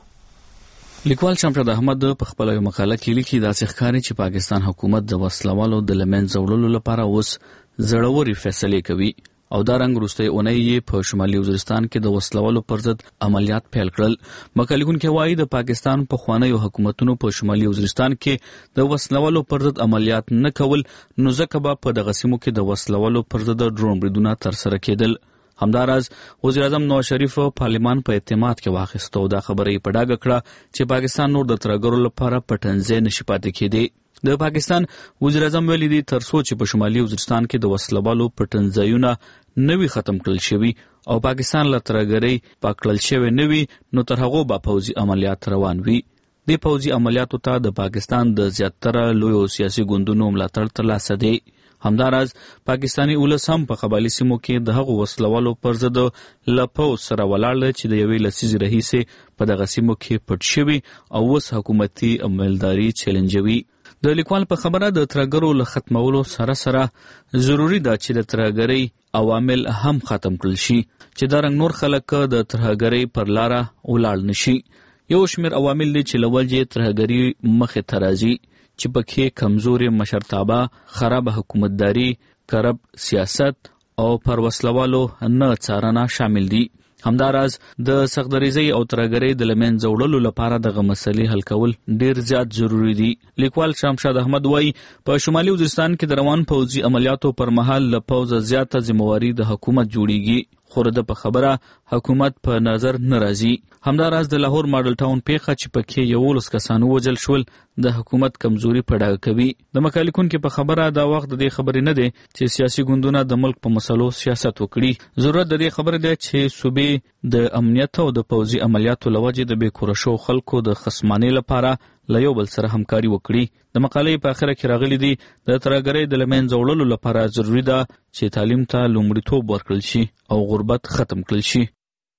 لیکوال شمشاد احمد په خپل یو مقاله کې لیکي دا چې ښکاري چې پاکستان حکومت د وسلوالو د لمنځه وړلو لپاره اوس زړورې فیصلې کوي او دا رنګ وروستۍ اونۍ یې په شمالي وزیرستان کې د وسلوالو پر ضد عملیات پیل کړل. مقاله لیکونکي وایي د پاکستان پخوانیو حکومتونو په شمالي وزیرستان کې د وسلوالو پر ضد عملیات نه کول نو ځکه به په دغه سیمو کې د وسلوالو پر ضد ډرون بریدونه ترسره کېدل. همداراز وزیر اعظم نواز شریف پارلیمان په اعتماد کې واخیسته او دا خبره یې په ډاګه کړه چې پاکستان نور د ترهګرو لپاره پټنځای نشي پاتې کېدی. د پاکستان وزیر اعظم ویلي دي تر څو چې په شمالي وزیرستان کې د وسلوالو پټنځایونه نوي ختم کړل شوي او پاکستان له ترهګرۍ پاک کړل شوی نه وي نو تر هغو به پوځي عملیات روان وي. دې پوځي عملیاتو ته د پاکستان د زیاتره لویو سیاسي ګوندونو ملاتړ ترلاسه دی. همداراز پاکستانی ولس هم په قبایلي سیمو کې د هغو وسلوالو پر ضد له پوځ سره ولاړ چې د یوې لسیزې راهیسې په دغه سیمو کې پټ شوي او اوس حکومتي عملداري چیلنجوي. د لیکوال په خبره د ترهګرو له ختمولو سره سره ضروري ده چې د ترهګرۍ عوامل هم ختم کړل شي چې دا رنګ نور خلک د ترهګرۍ پر لاره ولاړ نشي. یو شمېر عوامل دي چې له وجې ترهګري مخې ته راځي چې پکې کمزورې مشرتابه، خراب حکومتداري، کرب سیاست او پر وسلوالو نه څارنه شامل دي. همداراز د سختدریزۍ او ترهګرۍ د لمنځه وړلو لپاره دغه مسلې حل کول ډیر زیات ضروری دي. لیکوال شمشاد احمد وایي په شمالي وزیرستان کې د روان پوځي عملیاتو پر مهال له پوځه زیاته ذمہواري د حکومت جوړیږي خو د په خبره حکومت په نظر نه راځي. همداراز د لاهور ماډل ټاون پیښه چې پکې یولس کسان ووژل شول د حکومت کمزوري په ډاګه کوي. د مقالې لیکونکي په خبره دا وخت د دې خبرې نه دی چې سیاسي ګوندونه د ملک په مسلو سیاست وکړي. ضرورت د دې خبرې دی چې صوبې د امنیت او د پوځي عملیاتو له وجې د بې کوره شوو خلکو د خصمانۍ لپاره له یو بل سره همکاري وکړي. د مقالې په اخره کې راغلي دي د ترهګرۍ د لمنځه وړلو لپاره ضروري ده چې تعلیم ته لومړیتوب ورکړل شي او غربت ختم کړل شي.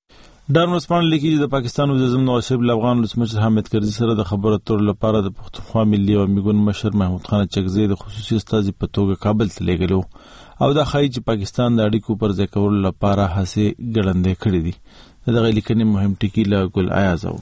ډار ورځپاڼه لیکي چې د پاکستان وزیر اعظم نواز شریف له افغان ولسمشر حامد کرزي سره د خبرو اترو لپاره د پښتونخوا ملي او میګون مشر محمود خان چکزي د خصوصي استازي په توګه کابل ته لیږلو او دا ښایي چې پاکستان د اړیکو پر ځای کولو لپاره هڅې ګړندۍ کړې دي. دغه لیکنې مهم ټکي له ګل ایاز اورو.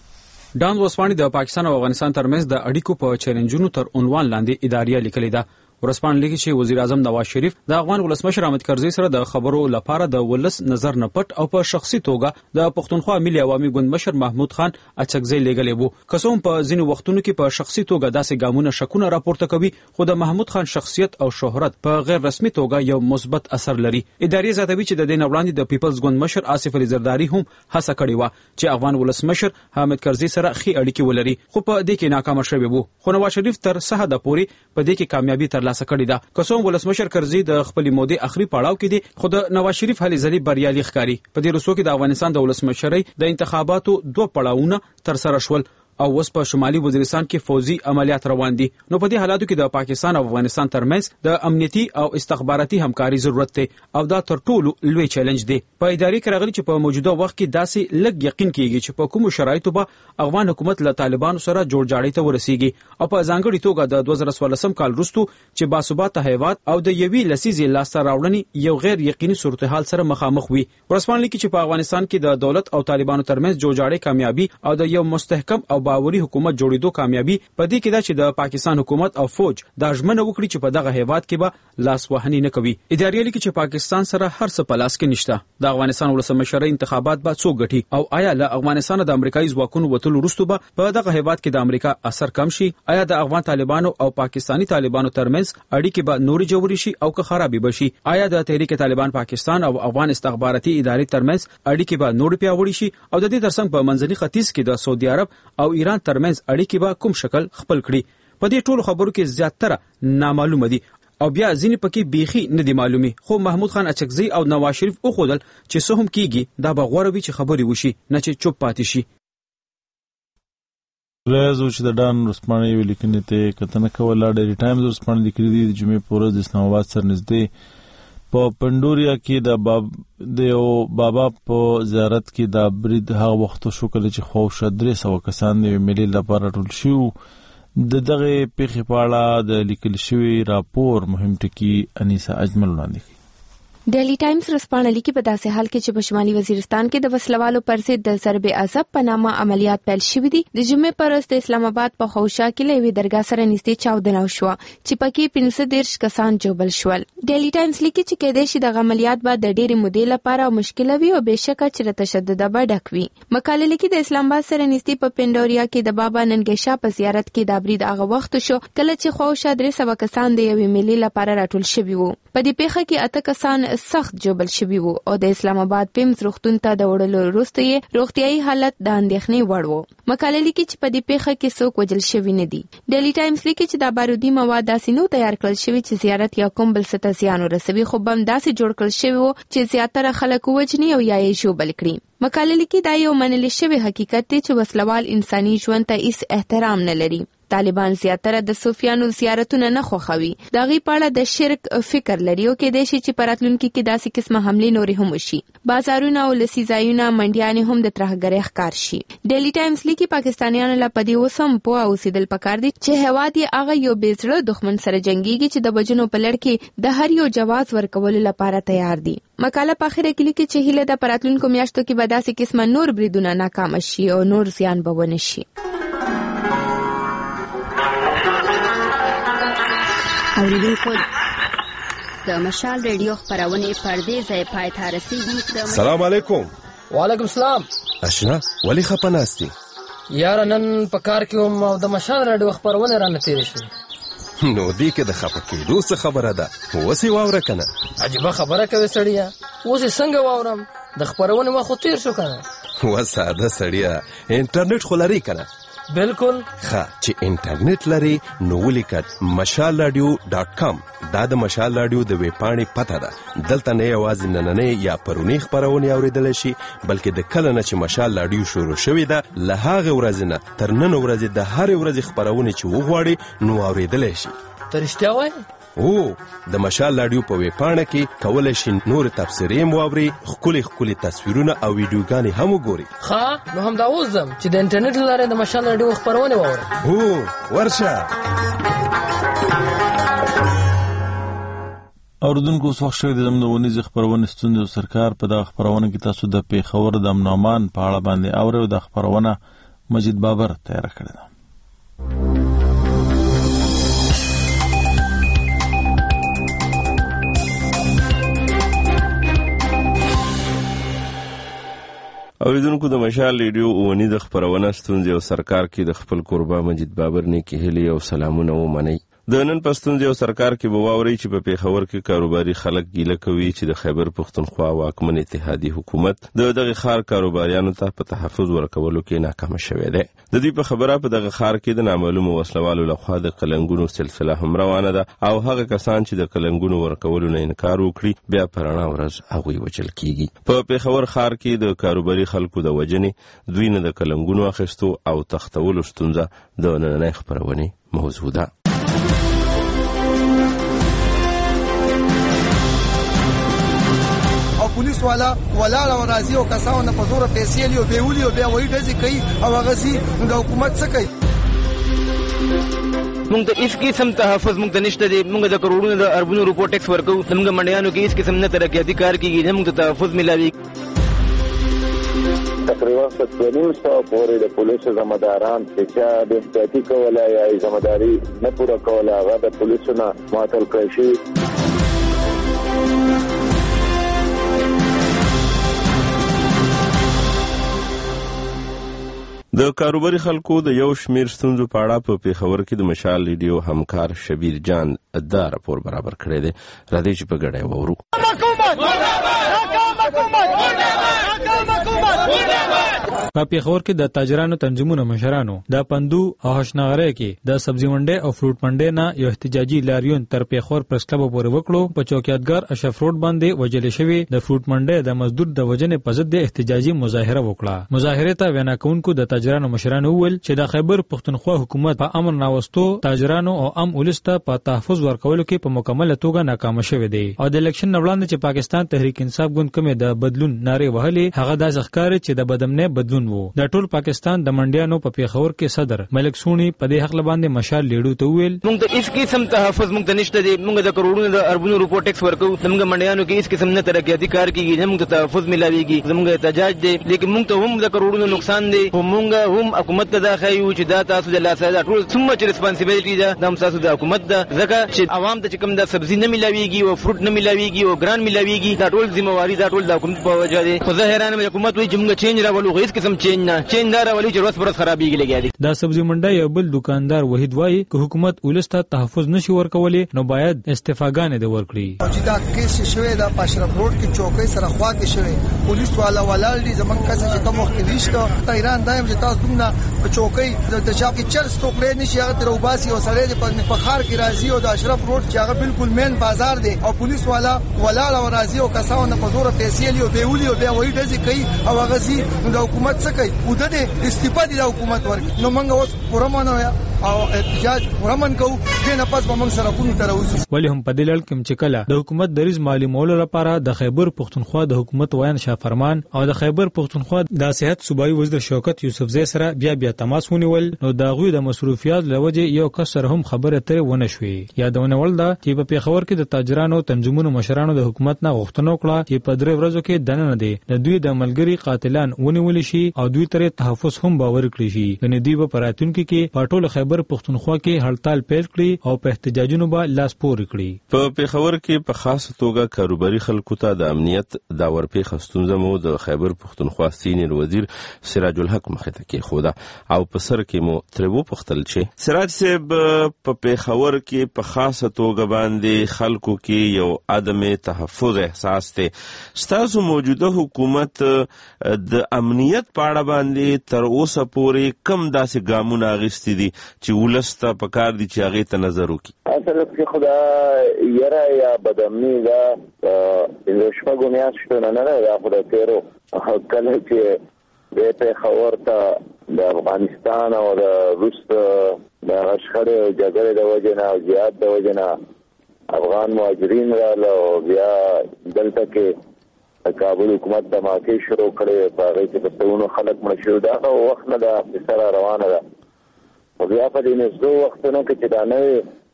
ډان ورځپاڼه د پاکستان او افغانستان ترمنځ د اړیکو په چیلنجونو تر عنوان لاندې اداریه لیکلې ده. ورسپان لیکي چې وزیر اعظم نواز شریف د افغان ولسمشر حامد کرزي سره د خبرو لپاره د ولس نظر نه پټ او په شخصي توګه د پښتونخوا ملي عوامي ګوند مشر محمود خان اچکزی لګلې وو. کوم په ځینو وختونو کې په شخصي توګه داسې ګامونه شکونه راپورته کوي، خو د محمود خان شخصیت او شهرت په غیر رسمي توګه یو مثبت اثر لري. اداري زیاتوي چې د دین وړاندې د پیپلز ګوند مشر آصف علي زرداری هم هڅه کړې و چې افغان ولسمشر حامد کرزي سره خي اړیکې ولري، خو په دې کې ناکام شوی وو. خو نواز شریف تر څه حد پورې په دې کې کامیابی ترلاسه کړې ده. کوم ولسمشر کرزي د خپل مودې اخري پړاو کې دي، خو د نواز شریف هلي ځلې بریالي ښکاري. په دې رسو کې د افغانستان د ولسمشرۍ د انتخاباتو دوه پړاوونه تر سره شول او اوس په شمالي وزیرستان کې فوزي عملیات روان دي. نو په دې حالاتو کې د پاکستان او افغانستان ترمنځ د امنیتي او استخباراتي همکاري ضرورت دی او دا تر ټولو لوی چیلنج دی. په اداري کې راغلي چې په موجوده وخت کې داسې لږ یقین کیږي چې په کومو شرایطو به افغان حکومت له طالبانو سره جوړ جاړي ته ورسیږي او په ځانګړي توګه د دوه زره څوارلسم کال وروسته چې باثباته هیواد او د یوې لسیزې لاسته راوړنې یو غیر یقیني صورتحال سره مخامخ وي. ورسپان لیکي چې په افغانستان کې د دولت او طالبانو ترمنځ جوړ جاړي کامیابی او د یو مستحکم او باوري حکومت جوړېدو کامیابی په دې کې دا چې د پاکستان حکومت او فوج دا ژمنه وکړي چې په دغه هیواد کې به لاس وهنی نه کوي. اداري لیکي چې پاکستان سره هر څه په لاس کې نشته. د افغانستان ولسمشرۍ انتخابات به څوک ګټي او آیا له افغانستان د امریکایي ځواکونو وتلو وروسته به په دغه هیواد کې د امریکا اثر کم شي؟ آیا د افغان طالبانو او پاکستانی طالبانو ترمنځ اړیکې به نورې جوړې شي او که خرابې به شي؟ آیا د تحریک طالبان پاکستان او افغان استخباراتي ادارې ترمنځ اړیکې به نورې پیاوړې شي او د دې ترڅنګ په منځني ختیځ کې د سعودي عرب او ایران ترمنځ اړیکې به کوم شکل خپل کړي؟ په دې ټولو خبرو کې زیاتره نامعلومه دي او بیا ځینې پکې بیخي نه دي معلومي. خو محمود خان اچکزی او نواز شریف وښودل چې څه هم کیږي دا به غوره وي چې خبرې وشي نه چې چوپ پاتې شي. راز چې د ډان رسپانې ویل کېنه ته کتنه کوله ډېری ټایمز رسپانې لیکلي دي د جمعې په ورځ د اسلام آباد سره نږدې په پندوریا کې د باب د یو بابا په زیارت کې د برید هغه وخت شو کله چې خوښ درې سوه کسان د ملي لپاره ټول شو. د دغه پیښې په اړه د لیکل شوی راپور مهم ټکی انیسا اجمل وړاندې کوي. ډیلی ټایمز رسپانه لیکي په داسې حال کې چې په شمالي وزیرستان کې د وسلوالو پر ضد د ضرب عذاب په نامه عملیات پیل شوي دي. د جمعې پر ورځ د اسلام آباد په خوشا کې له یوې درګاه سره نږدې چاودنه وشوه چې پکې پنځه دېرش کسان جوبل شول. ډیلی ټایمز لیکي چې کېدای شي دغه عملیات به د ډېرې مودې لپاره مشکله وي او بېشکه چې له تشدده به ډک وي. مقاله لیکي د اسلام آباد سره نږدې په پندوریا کې د بابا ننګی شاه په زیارت کې د برید هغه وخت شو کله چې خوشا درې سوه کسان د یوې ملي لپاره راټول شوي وو. په دې پیښه کې اته کسان سخت جوبل شوي وو او د اسلام آباد پیمز روغتون ته د وړلو وروسته یې روغتیايي حالت د اندېښنې وړ و. مقاله لیکي چې په دې پیښه کې څوک وژل شوي نه دي. ډیلی ټایمز لیکي چې دا بارودي مواد داسې نو تیار کړل شوي چې زیارت یا کوم بل څه ته زیان ورسوي، خو بم داسې جوړ کړل شوی و چې زیاتره خلک ووژني او یا یې ژوبل کړي. مقاله لیکي دا یو منل شوی حقیقت دی چې وسلوال انساني ژوند ته هیڅ احترام نه لري. طالبان زیاتره د صوفیانو زیارتونه نه خوښوي. د هغې په اړه د شرک فکر لري او کېدای شي چې په راتلونکي کې داسې قسمه حملې نورې هم وشي. بازارونه او لسي ځایونه منډیانې هم د ترهګرۍ ښکار شي. ډیلی ټایمز لیکي پاکستانیانو له په دې اوس هم پوه اوسېدل پکار دي چې هېواد یې هغه یو بې زړه دښمن سره جنګېږي چې د بجنو په لړ کې د هر یو جواز ورکولو لپاره تیار دي. مقاله په اخره کې لیکي چې هیله ده په راتلونکو میاشتو کې به داسې قسمه نور بریدونه ناکامه شي او نور زیان به ونه شي. اوریدونکو د مشال ریډیو خبرونه پردې ځای پای ته رسیدي. سلام علیکم. وعلیکم السلام. اشنا ولی خپناستی یار نن په کار کې هم او د مشال ریډیو خبرونه را نتیری شي. نو دې کې د خپکېدو څه خبره ده؟ وسې واوره کنه. عجیبه خبره کوي سړیا. اوس څنګه واورم؟ د خبرونه ما خو تیر شو کنه. و ساده سړیا انټرنیټ خو لري کنه. بالکل. ښه چې انټرنیټ لري نو ولیکه مشال رادیو ډاټ کام. دا د مشال رادیو د ویب پاڼې پته ده. دلته نه یوازې نننۍ یا پرونی خبرونه اوریدلی شي بلکې د کله نه چې مشال رادیو شروع شوې ده له هغې ورځې نه تر نن ورځې د هرې ورځې خبرونه چې وغواړي نو اوریدلی شي. ته رښتیا وایې؟ او د مشال رادیو په ویب پاڼه کې کولی شي نور تبصرې هم واوري، ښکلي ښکلي تصویرونه او ویډیوګانې هم وګوري. ښه نو همدا اوس ځم چې د انټرنیټ له لارې د مشال رادیو خبرونه واورم. هو ورشه. اوریدونکو اوس وخت شوی د زموږ د ونیزې خپرونې ستونزې او سرکار په دغه خپرونه کې تاسو د پېښور د امن امان په اړه باندې اورئ او د خپرونه مجید بابر تیاره کړې ده. اوریدونکو د مشال ریډیو اونی د خبرونه ستونزې او سرکار کې د خپل قربا مجید بابر نه کې هلي او سلامونه ومني. د نن پښتون او سرکار کې بواوري چې په پیښور کې کاروباري خلک ګیله کوي چې د خیبر پښتونخوا واکمن اتحادي حکومت د دغه خار کاروباریانو ته په تحفظ ورکولو کې ناکام شوه دی. د دې په خبره په دغه خار کې د نامعلومو وسلوالو لخوا د قلنګونو سلسله هم روانه ده او هغه کسان چې د قلنګونو ورکولو نه انکار وکړي بیا پرانا ورځ هغه وچل کیږي. په پیښور خار کې د کاروباري خلکو د وجنې دوی نه د قلنګونو اخیستو او تختولو ستونزه د نننۍ خبرونه موضوع ده. پولیس والا ولاړ او راضي او کسانو نه په زور پیسې لیو بیولي او بیا وایي ډزې کوي او هغه سي د حکومت څه کوي. موږ ته هیڅ قسم تحفظ موږ ته نشته دی. موږ د کروڑونو د اربونو روپو ټیکس ورکوو. موږ منډیانو کې هیڅ قسم نه ترقیاتي کار کیږي نه موږ ته تحفظ ملاوي. تقریبا ستونیم سو پورې د پولیسو ذمہداران چې د احتیاطي کوله یا ذمہداري نه پوره کوله هغه د پولیسو نه معطل کړی شي. د کاروباري خلکو د یو شمیر ستونزو په اړه په پیښور کې د مشال ریډیو همکار شبیر جان دا راپور برابر کړی دی. راځئ چې په ګډه وورو. په پیښور کې د تاجرانو تنظیمونو مشرانو د پندو او هشنغره کې د سبزی منډي او فروټ منډي نه یو احتجاجي لاریون تر پیښور پریس کلب پورې وکړو. په چوکیدګر اشرف روډ باندې وجل شوی د فروټ منډي د مزدور د وجنې په ضد د احتجاجي مظاهره وکړه. مظاهره ته وینا کوونکو د تاجرانو مشرانو وویل چې د خیبر پښتونخوا حکومت په امر ناوستو تاجرانو او عام ولسته په تحفظ ورکولو کې په مکمل توګه ناکام شوی دی او د الیکشن وړاندې چې پاکستان تحریک انصاف ګوند کومه د بدلون ناره وهلې هغه د ځخکار چې د بدمنه بدلون وو. د ټول پاکستان د منډیانو په پیښور کې صدر ملک سونی په دې حق باندې مشال لیډو ته ویل موږ ته هیڅ قسم تحفظ موږ ته نشته دی. موږ د کروڑونو د اربونو روپو ټیکس ورکوو. موږ منډیانو کې هیڅ قسم نه ترقیاتي کار کیږي نه موږ ته تحفظ ملاويږي. زموږ احتجاج دی لیکن موږ ته هم د کروڑونو نقصان دی. موږ هم حکومت ته دا خایو چې دا تاسو د لاسه دا ټول څومره چې ریسپانسیبিলিټي ده د تاسو د حکومت ده ځکه چې عوام ته کوم د سبزی نه ملاويږي او فروټ نه ملاويږي او ګران ملاويږي دا ټول ذمہواری دا ټول د حکومت په وجه دي. خو زه حیران یم حکومت وایي چې موږ چینج راولو هیڅ قسم چینج نه چینج نه راولي چې ورځ پر ورځ خرابېږي لګیا دي. دا سبزی منډي یو بل دکاندار وحید وایي چې حکومت ولسته تحفظ نشي ورکولې نو باید استعفاګانې د ورکړي. چې دا کیس شوی دا پاشرف روډ کې چوکۍ سره خوا کې شوی پولیس والا ولاړ دي زمونږ کس چې کوم وخت لیشته ایران دایم چې تاسو دومره په چوکۍ د چا کې چل ستوکړې نشي هغه تر وباسي او سړی په خار کې راځي او د اشرف روډ چې هغه بالکل مین بازار دی او پولیس والا ولاړ او راځي او کسانو نه په زور پیسې لیو بیولي او بیا وایي ډزې کوي او هغه سي د حکومت څه کوي او د استعفا دي د حکومت ورکړي. نو موږ اوس پرمانه او احتجاج ورمن کوو دنه پس به موږ سره کوم تر اوسه ولی هم په دلیل کې چې کله د حکومت دریز مالی مولو لپاره د خیبر پښتونخوا د حکومت ویان شاه فرمان او د خیبر پښتونخوا د صحت صوبایي وزیر شوکت یوسفزی سره بیا بیا تماس ونیول نو دا غوی د مصروفیات لوجه یو کس سره هم خبره ترې ونه شوې. یادونه ول دا چې په پیښور کې د تاجرانو تنظیمونو مشرانو د حکومت نه غوښتنه وکړه چې په درې ورځو کې دننه دي د دوی د ملګری قاتلان ونیول شي او دوی ترې تحفظ هم باور کړی شي. غنې دوی په پراتونکو کې په ټول خیبر پښتونخوا کې هړتال پیل کړی او په احتجاجونو به لاس پورې کړی. په پیښور کې په خاصه توګه کاروباري خلکو ته د امنیت دا ورپې خستونزه مو د خیبر پښتونخوا سینیر وزیر سراج الحق مخه ته کې خوده او په سر کې مو تربو پختل چې سراج صاحب په پیښور کې په خاصه توګه باندې خلکو کې یو عدم تحفظ احساس ته ستاسو موجوده حکومت د امنیت په اړه باندې تر اوسه پورې کم داسې ګامونه اخیستي دي چې ولسته په کار دي چې هغه ته نظر وکړي. اصل کې خدا یرا یا بدامنی دا د شپږو میاشتو نه نه دا خدا تیرو کله چې د پیښور ته د افغانستان او د روس د غشخړې او جګړې د وجې نه او جهاد د وجې نه افغان مهاجرین راغله او بیا دلته کې کابل حکومت د ماکې شروع کړې په هغې کې د سلونو خلک مړه شوي دا هغه وخت نه ده کیسه را روانه ده. خو بیا په دې نږدې وختونو کې چې دا نوې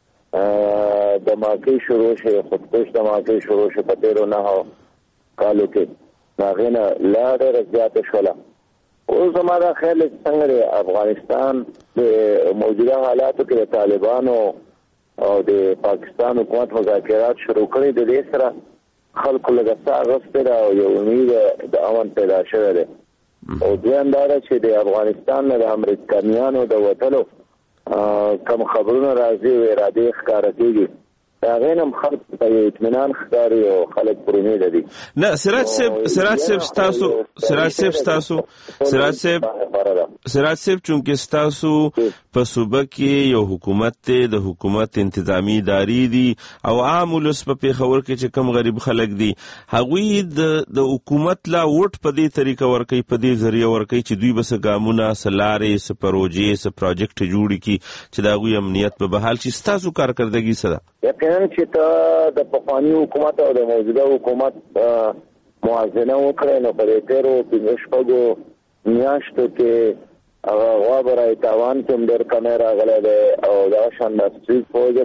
د ماکې شروع شي خودکش د ماکې شروع شي په تېرو نهو کالو کې د هغې نه لا ډېره زیاته شوله. اوس زما دا خیال چې څنګه د افغانستان د موجوده حالاتو کې د طالبانو او د پاکستان حکومت مذاکرات شروع کړي د دې سره خلکو لږه ساه اخیستې ده او یو امید د امن پیدا شوی دی. او ځان دا چې د افغانستان د امریکایانو د وټلو کوم خبرونه راځي و اراده ښکار کوي دا غینم خلک په اطمینان ښکاري او خلک پرونی دي نه سراج صاحب سراج صاحب تاسو سراج صاحب تاسو سراج صاحب سراج صاحب چونکه تاسو په صوبه کې یو حکومت ته د حکومت انتظامی اداري دي او عام ولس په پیښور کې چې کم غریب خلک دي هغوی د د حکومت لا وټ په دې طریقه ورکي په دې ذریعہ ورکي چې دوی بس ګامونه سلارې س پروژې س پروجیکټ جوړي کی چې دا غوي امنیت په بحال شي تاسو کارکردګي سره یقینا چې ته د پخوانی حکومت او د موجوده حکومت موازنه وکړې نو په دې تیرو په شپږو میاشتو کې هغه غوابرای تاوان کوم در کیمرا غلې ده او دا شان د سټریټ فوج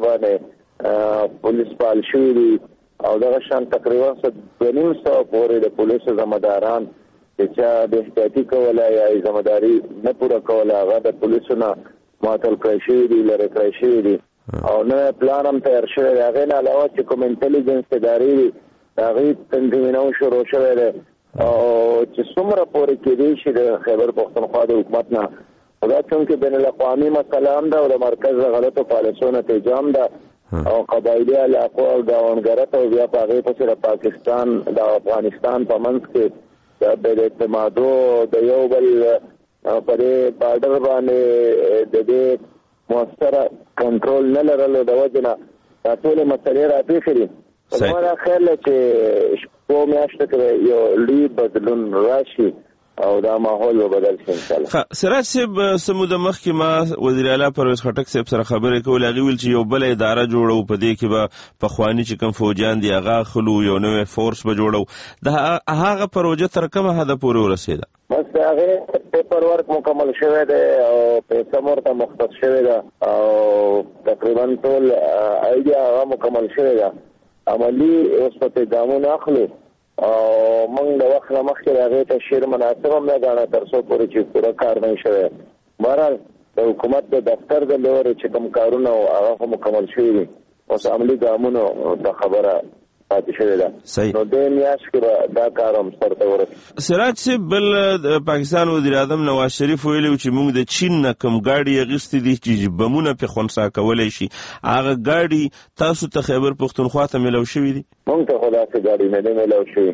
باندې پولیس پال شوی او دا شان تقریبا څو نیم سو پورې د پولیسو ځمداران چې د احتیاطي کولای یا ځمداري نه پوره کولای هغه د پولیسو نه معطل کړی شوی دی لری کړی شوی دی او نه پلان هم تیار شوی دی هغه نه علاوه چې کوم انټيليجنس اداري دی هغه تنظیمونه شروع شوی دی او چې څومره پورې کې دی چې د خیبر پختونخوا د حکومت نه دا څنګه بین الاقوامي مسله هم ده او د مرکز غلطو پالیسیونو ته جام ده او قبایلی علاقو او داونګرت او بیا په هغه پسې د پاکستان د افغانستان په منځ کې د اعتمادو د یو بل په دې بارډر باندې د دې موثره کنټرول نه لرلو د وجنه دا ټول مسلې راپېښې زما خیال چې شپږ میاشتې کې یو لوی بدلون راشي او دا ماحول به بدل شي ان شاء الله. سراج صاحب سمود مخکې ما وزیر اعلی پرویز خټک صاحب سره خبرې کولې هغه ویل چې یو بل اداره جوړو په دې کې به په خواني چې کوم فوجان دی هغه خلو یو نوې فورس به جوړو دا هغه پروژه تر کومه حد پورې ورسېده؟ بس هغه پیپر ورک مکمل شوی دی او پیسې مرته مختص شوی دی او تقریبا ټول ایډیا هغه مکمل شوی دی عملی اوس په ګامونو اخلو او موږ د وخت نه مخکې هغه ته شیر مناسب هم نه غواړو تر څو پورې چې پوره کار نه شوی بهرحال د حکومت د دفتر د لوري چې کوم کارونه هغه مکمل شوي دي اوس عملی ګامونو د خبره پاتې شوی ده نو د میاش کې دا کار هم سره ورته سراج صاحب بل پاکستان وزیر اعظم نواز شریف ویلو چې موږ د چین نه کوم گاډي غوښتي دي چې بمونه په خونسا کولای شي هغه گاډي تاسو ته خیبر پختونخوا ته ملو شوی دي موږ ته خدا ته گاډي نه ملو شوی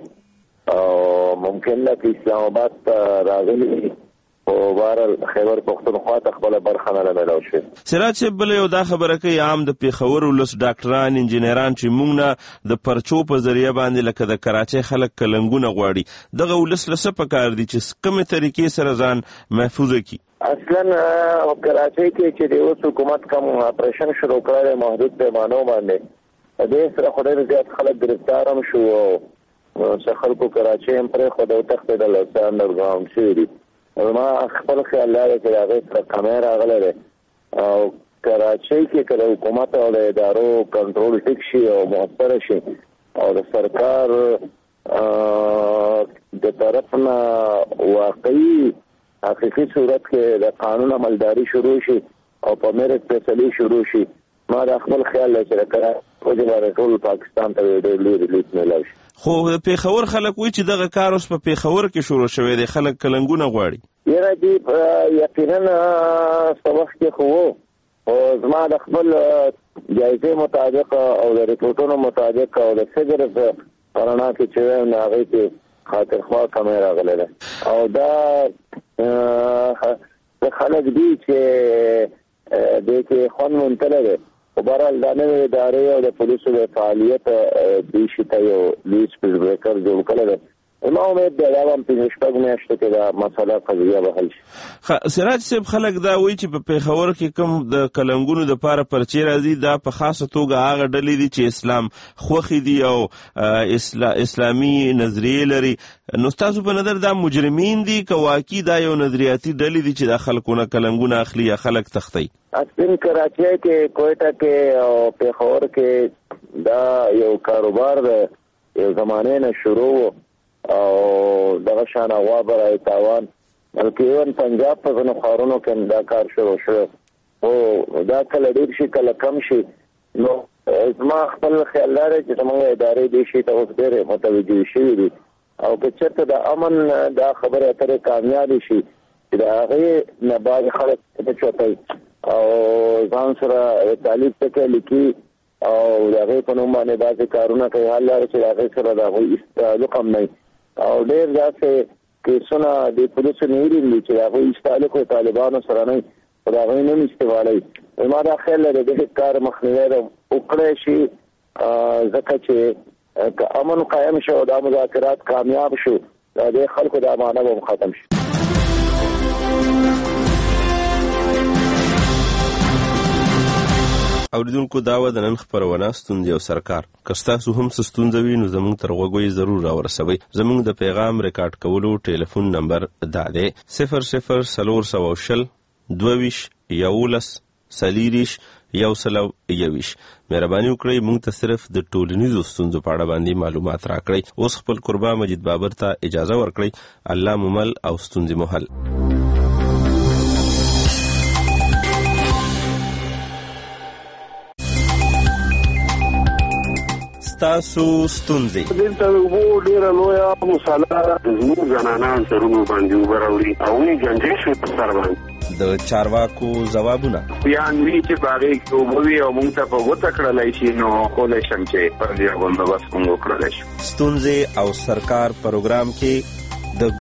او ممکن نه چې اسلام آباد راغلي او بهر خیبر پختونخوا ته خپل برخه نه ملو شي. سراج صاحب بل یو دا خبره کوي عام د پیښور ولس ډاکټران انجینران چې موږ نه د پرچو په ذریعہ باندې لکه د کراچۍ خلک کلنګونه غواړي دغه ولس لسه په کار دي چې کومه طریقې سره ځان محفوظ کړي. اصلا کراچۍ کې چې د اوس حکومت کوم اپریشن شروع کړی محدود پیمانو باندې د سره خدای زیات خلک گرفتار هم شو او خلکو کراچۍ هم پر خدای تختیدل او انډرګراوند شي ما خپل خیال لري چې هغه سره کیمرا غلره او کراچۍ کې کله حکومت او د ادارو کنټرول ټیک شي او موثر شي او د سرکار د طرفنا واقعي حقيقي صورت کې د قانون عملداري شروع شي او په میرټ فیصله شروع شي ما د خپل خیال لري چې کراچۍ د ټول پاکستان ته د لوی ریلیز نه لاشي خو پیښور خلک وایي چې دغه کار اوس په پیښور کې شروع شوی دی خلک کلنګونه غواړي یره دې یقینا سبق کې خو او زما د خپل جایزه مطابق او د ریپورتونو مطابق او د فګر قرانا کې چې نه هغه کې خاطر خوا کیمرا غلره او دا خلک دي چې د کې خون منتلره وبرال د نوې ادارې او د پولیسو د فعالیت د شته یو لیس پریکر جوړ کړل نو امید دی دا هم په شپږ میاشتو کې دا مسله قضیه به حل شي. سراج صاحب خلک دا وایي چې په پیښور کې کوم د کلنګونو د پاره پرچې راځي دا په خاصه توګه هغه ډلې دي چې اسلام خوښي دي او اسلامي نظریه لري نو تاسو په نظر دا مجرمین دي که واقعي دا یو نظریاتي ډلې دي چې د خلکونه کلنګونه اخلي یا خلک تختی اصلین کراچۍ کې کوئټه کې او پیښور کې دا یو کاروبار دی یو زمانه نه شروع او دغه شان هوا برای تاوان بلکې یو پنجاب په ځینو ښارونو کې دا کار شروع شو او دا کله ډېر شي کله کم شي نو زما خپل خیال لري چې موږ ادارې دې شي ته اوس ډېرې متوجه شوي دي او که چېرته د امن دا خبره اترې کامیاب شي چې د هغې نه بعض خلک چوتای او ځان سره طالب ټکی لیکي او د هغې په نوم باندې بعضې کارونه کوي حال لري چې د هغې سره د هغوی تعلق هم نه او ډېر داسې کیسونه د پولیسو نه ویلي دي چې د هغوی تعلق د طالبانو سره نه خو د هغوی نوم استعمالوي ما دا خیال لري د دې کار مخنیوی وکړی شي ځکه چې که امن قائم شو دا مذاکرات کامیاب شو د خلکو د امانه به ختم شي. اوریدونکو دا و د نن خپرونه ستونزې او سرکار که ستاسو هم څه ستونزه وي نو زموږ تر غوږو یې ضرور راورسوئ. زموږ د پیغام ریکارډ کولو ټلیفون نمبر دا دی صفر صفر څلور سوه شل دوه ویشت یولس څلېرویشت یو سل او یوویشت. مهرباني وکړئ موږ ته صرف د ټولنیزو ستونزو په اړه باندې معلومات راکړئ. اوس خپل قربا مجید بابر ته اجازه ورکړئ. الله مو مل او ستونزې مو حل. ستاسو ستونزې دلته وو ډیره لویه مساله زموږ زنانان سرونو باندې اوبه راوړي او یې ګنجې شوې په سر باندې د چارواکو ځوابونه بیان وی چې باغې کې اوبه وي او موږ ته په ګوته کړلی شي نو کولی شم چې پر دې بندوبست موږ وکړلی شو. ستونزې او سرکار پروګرام کې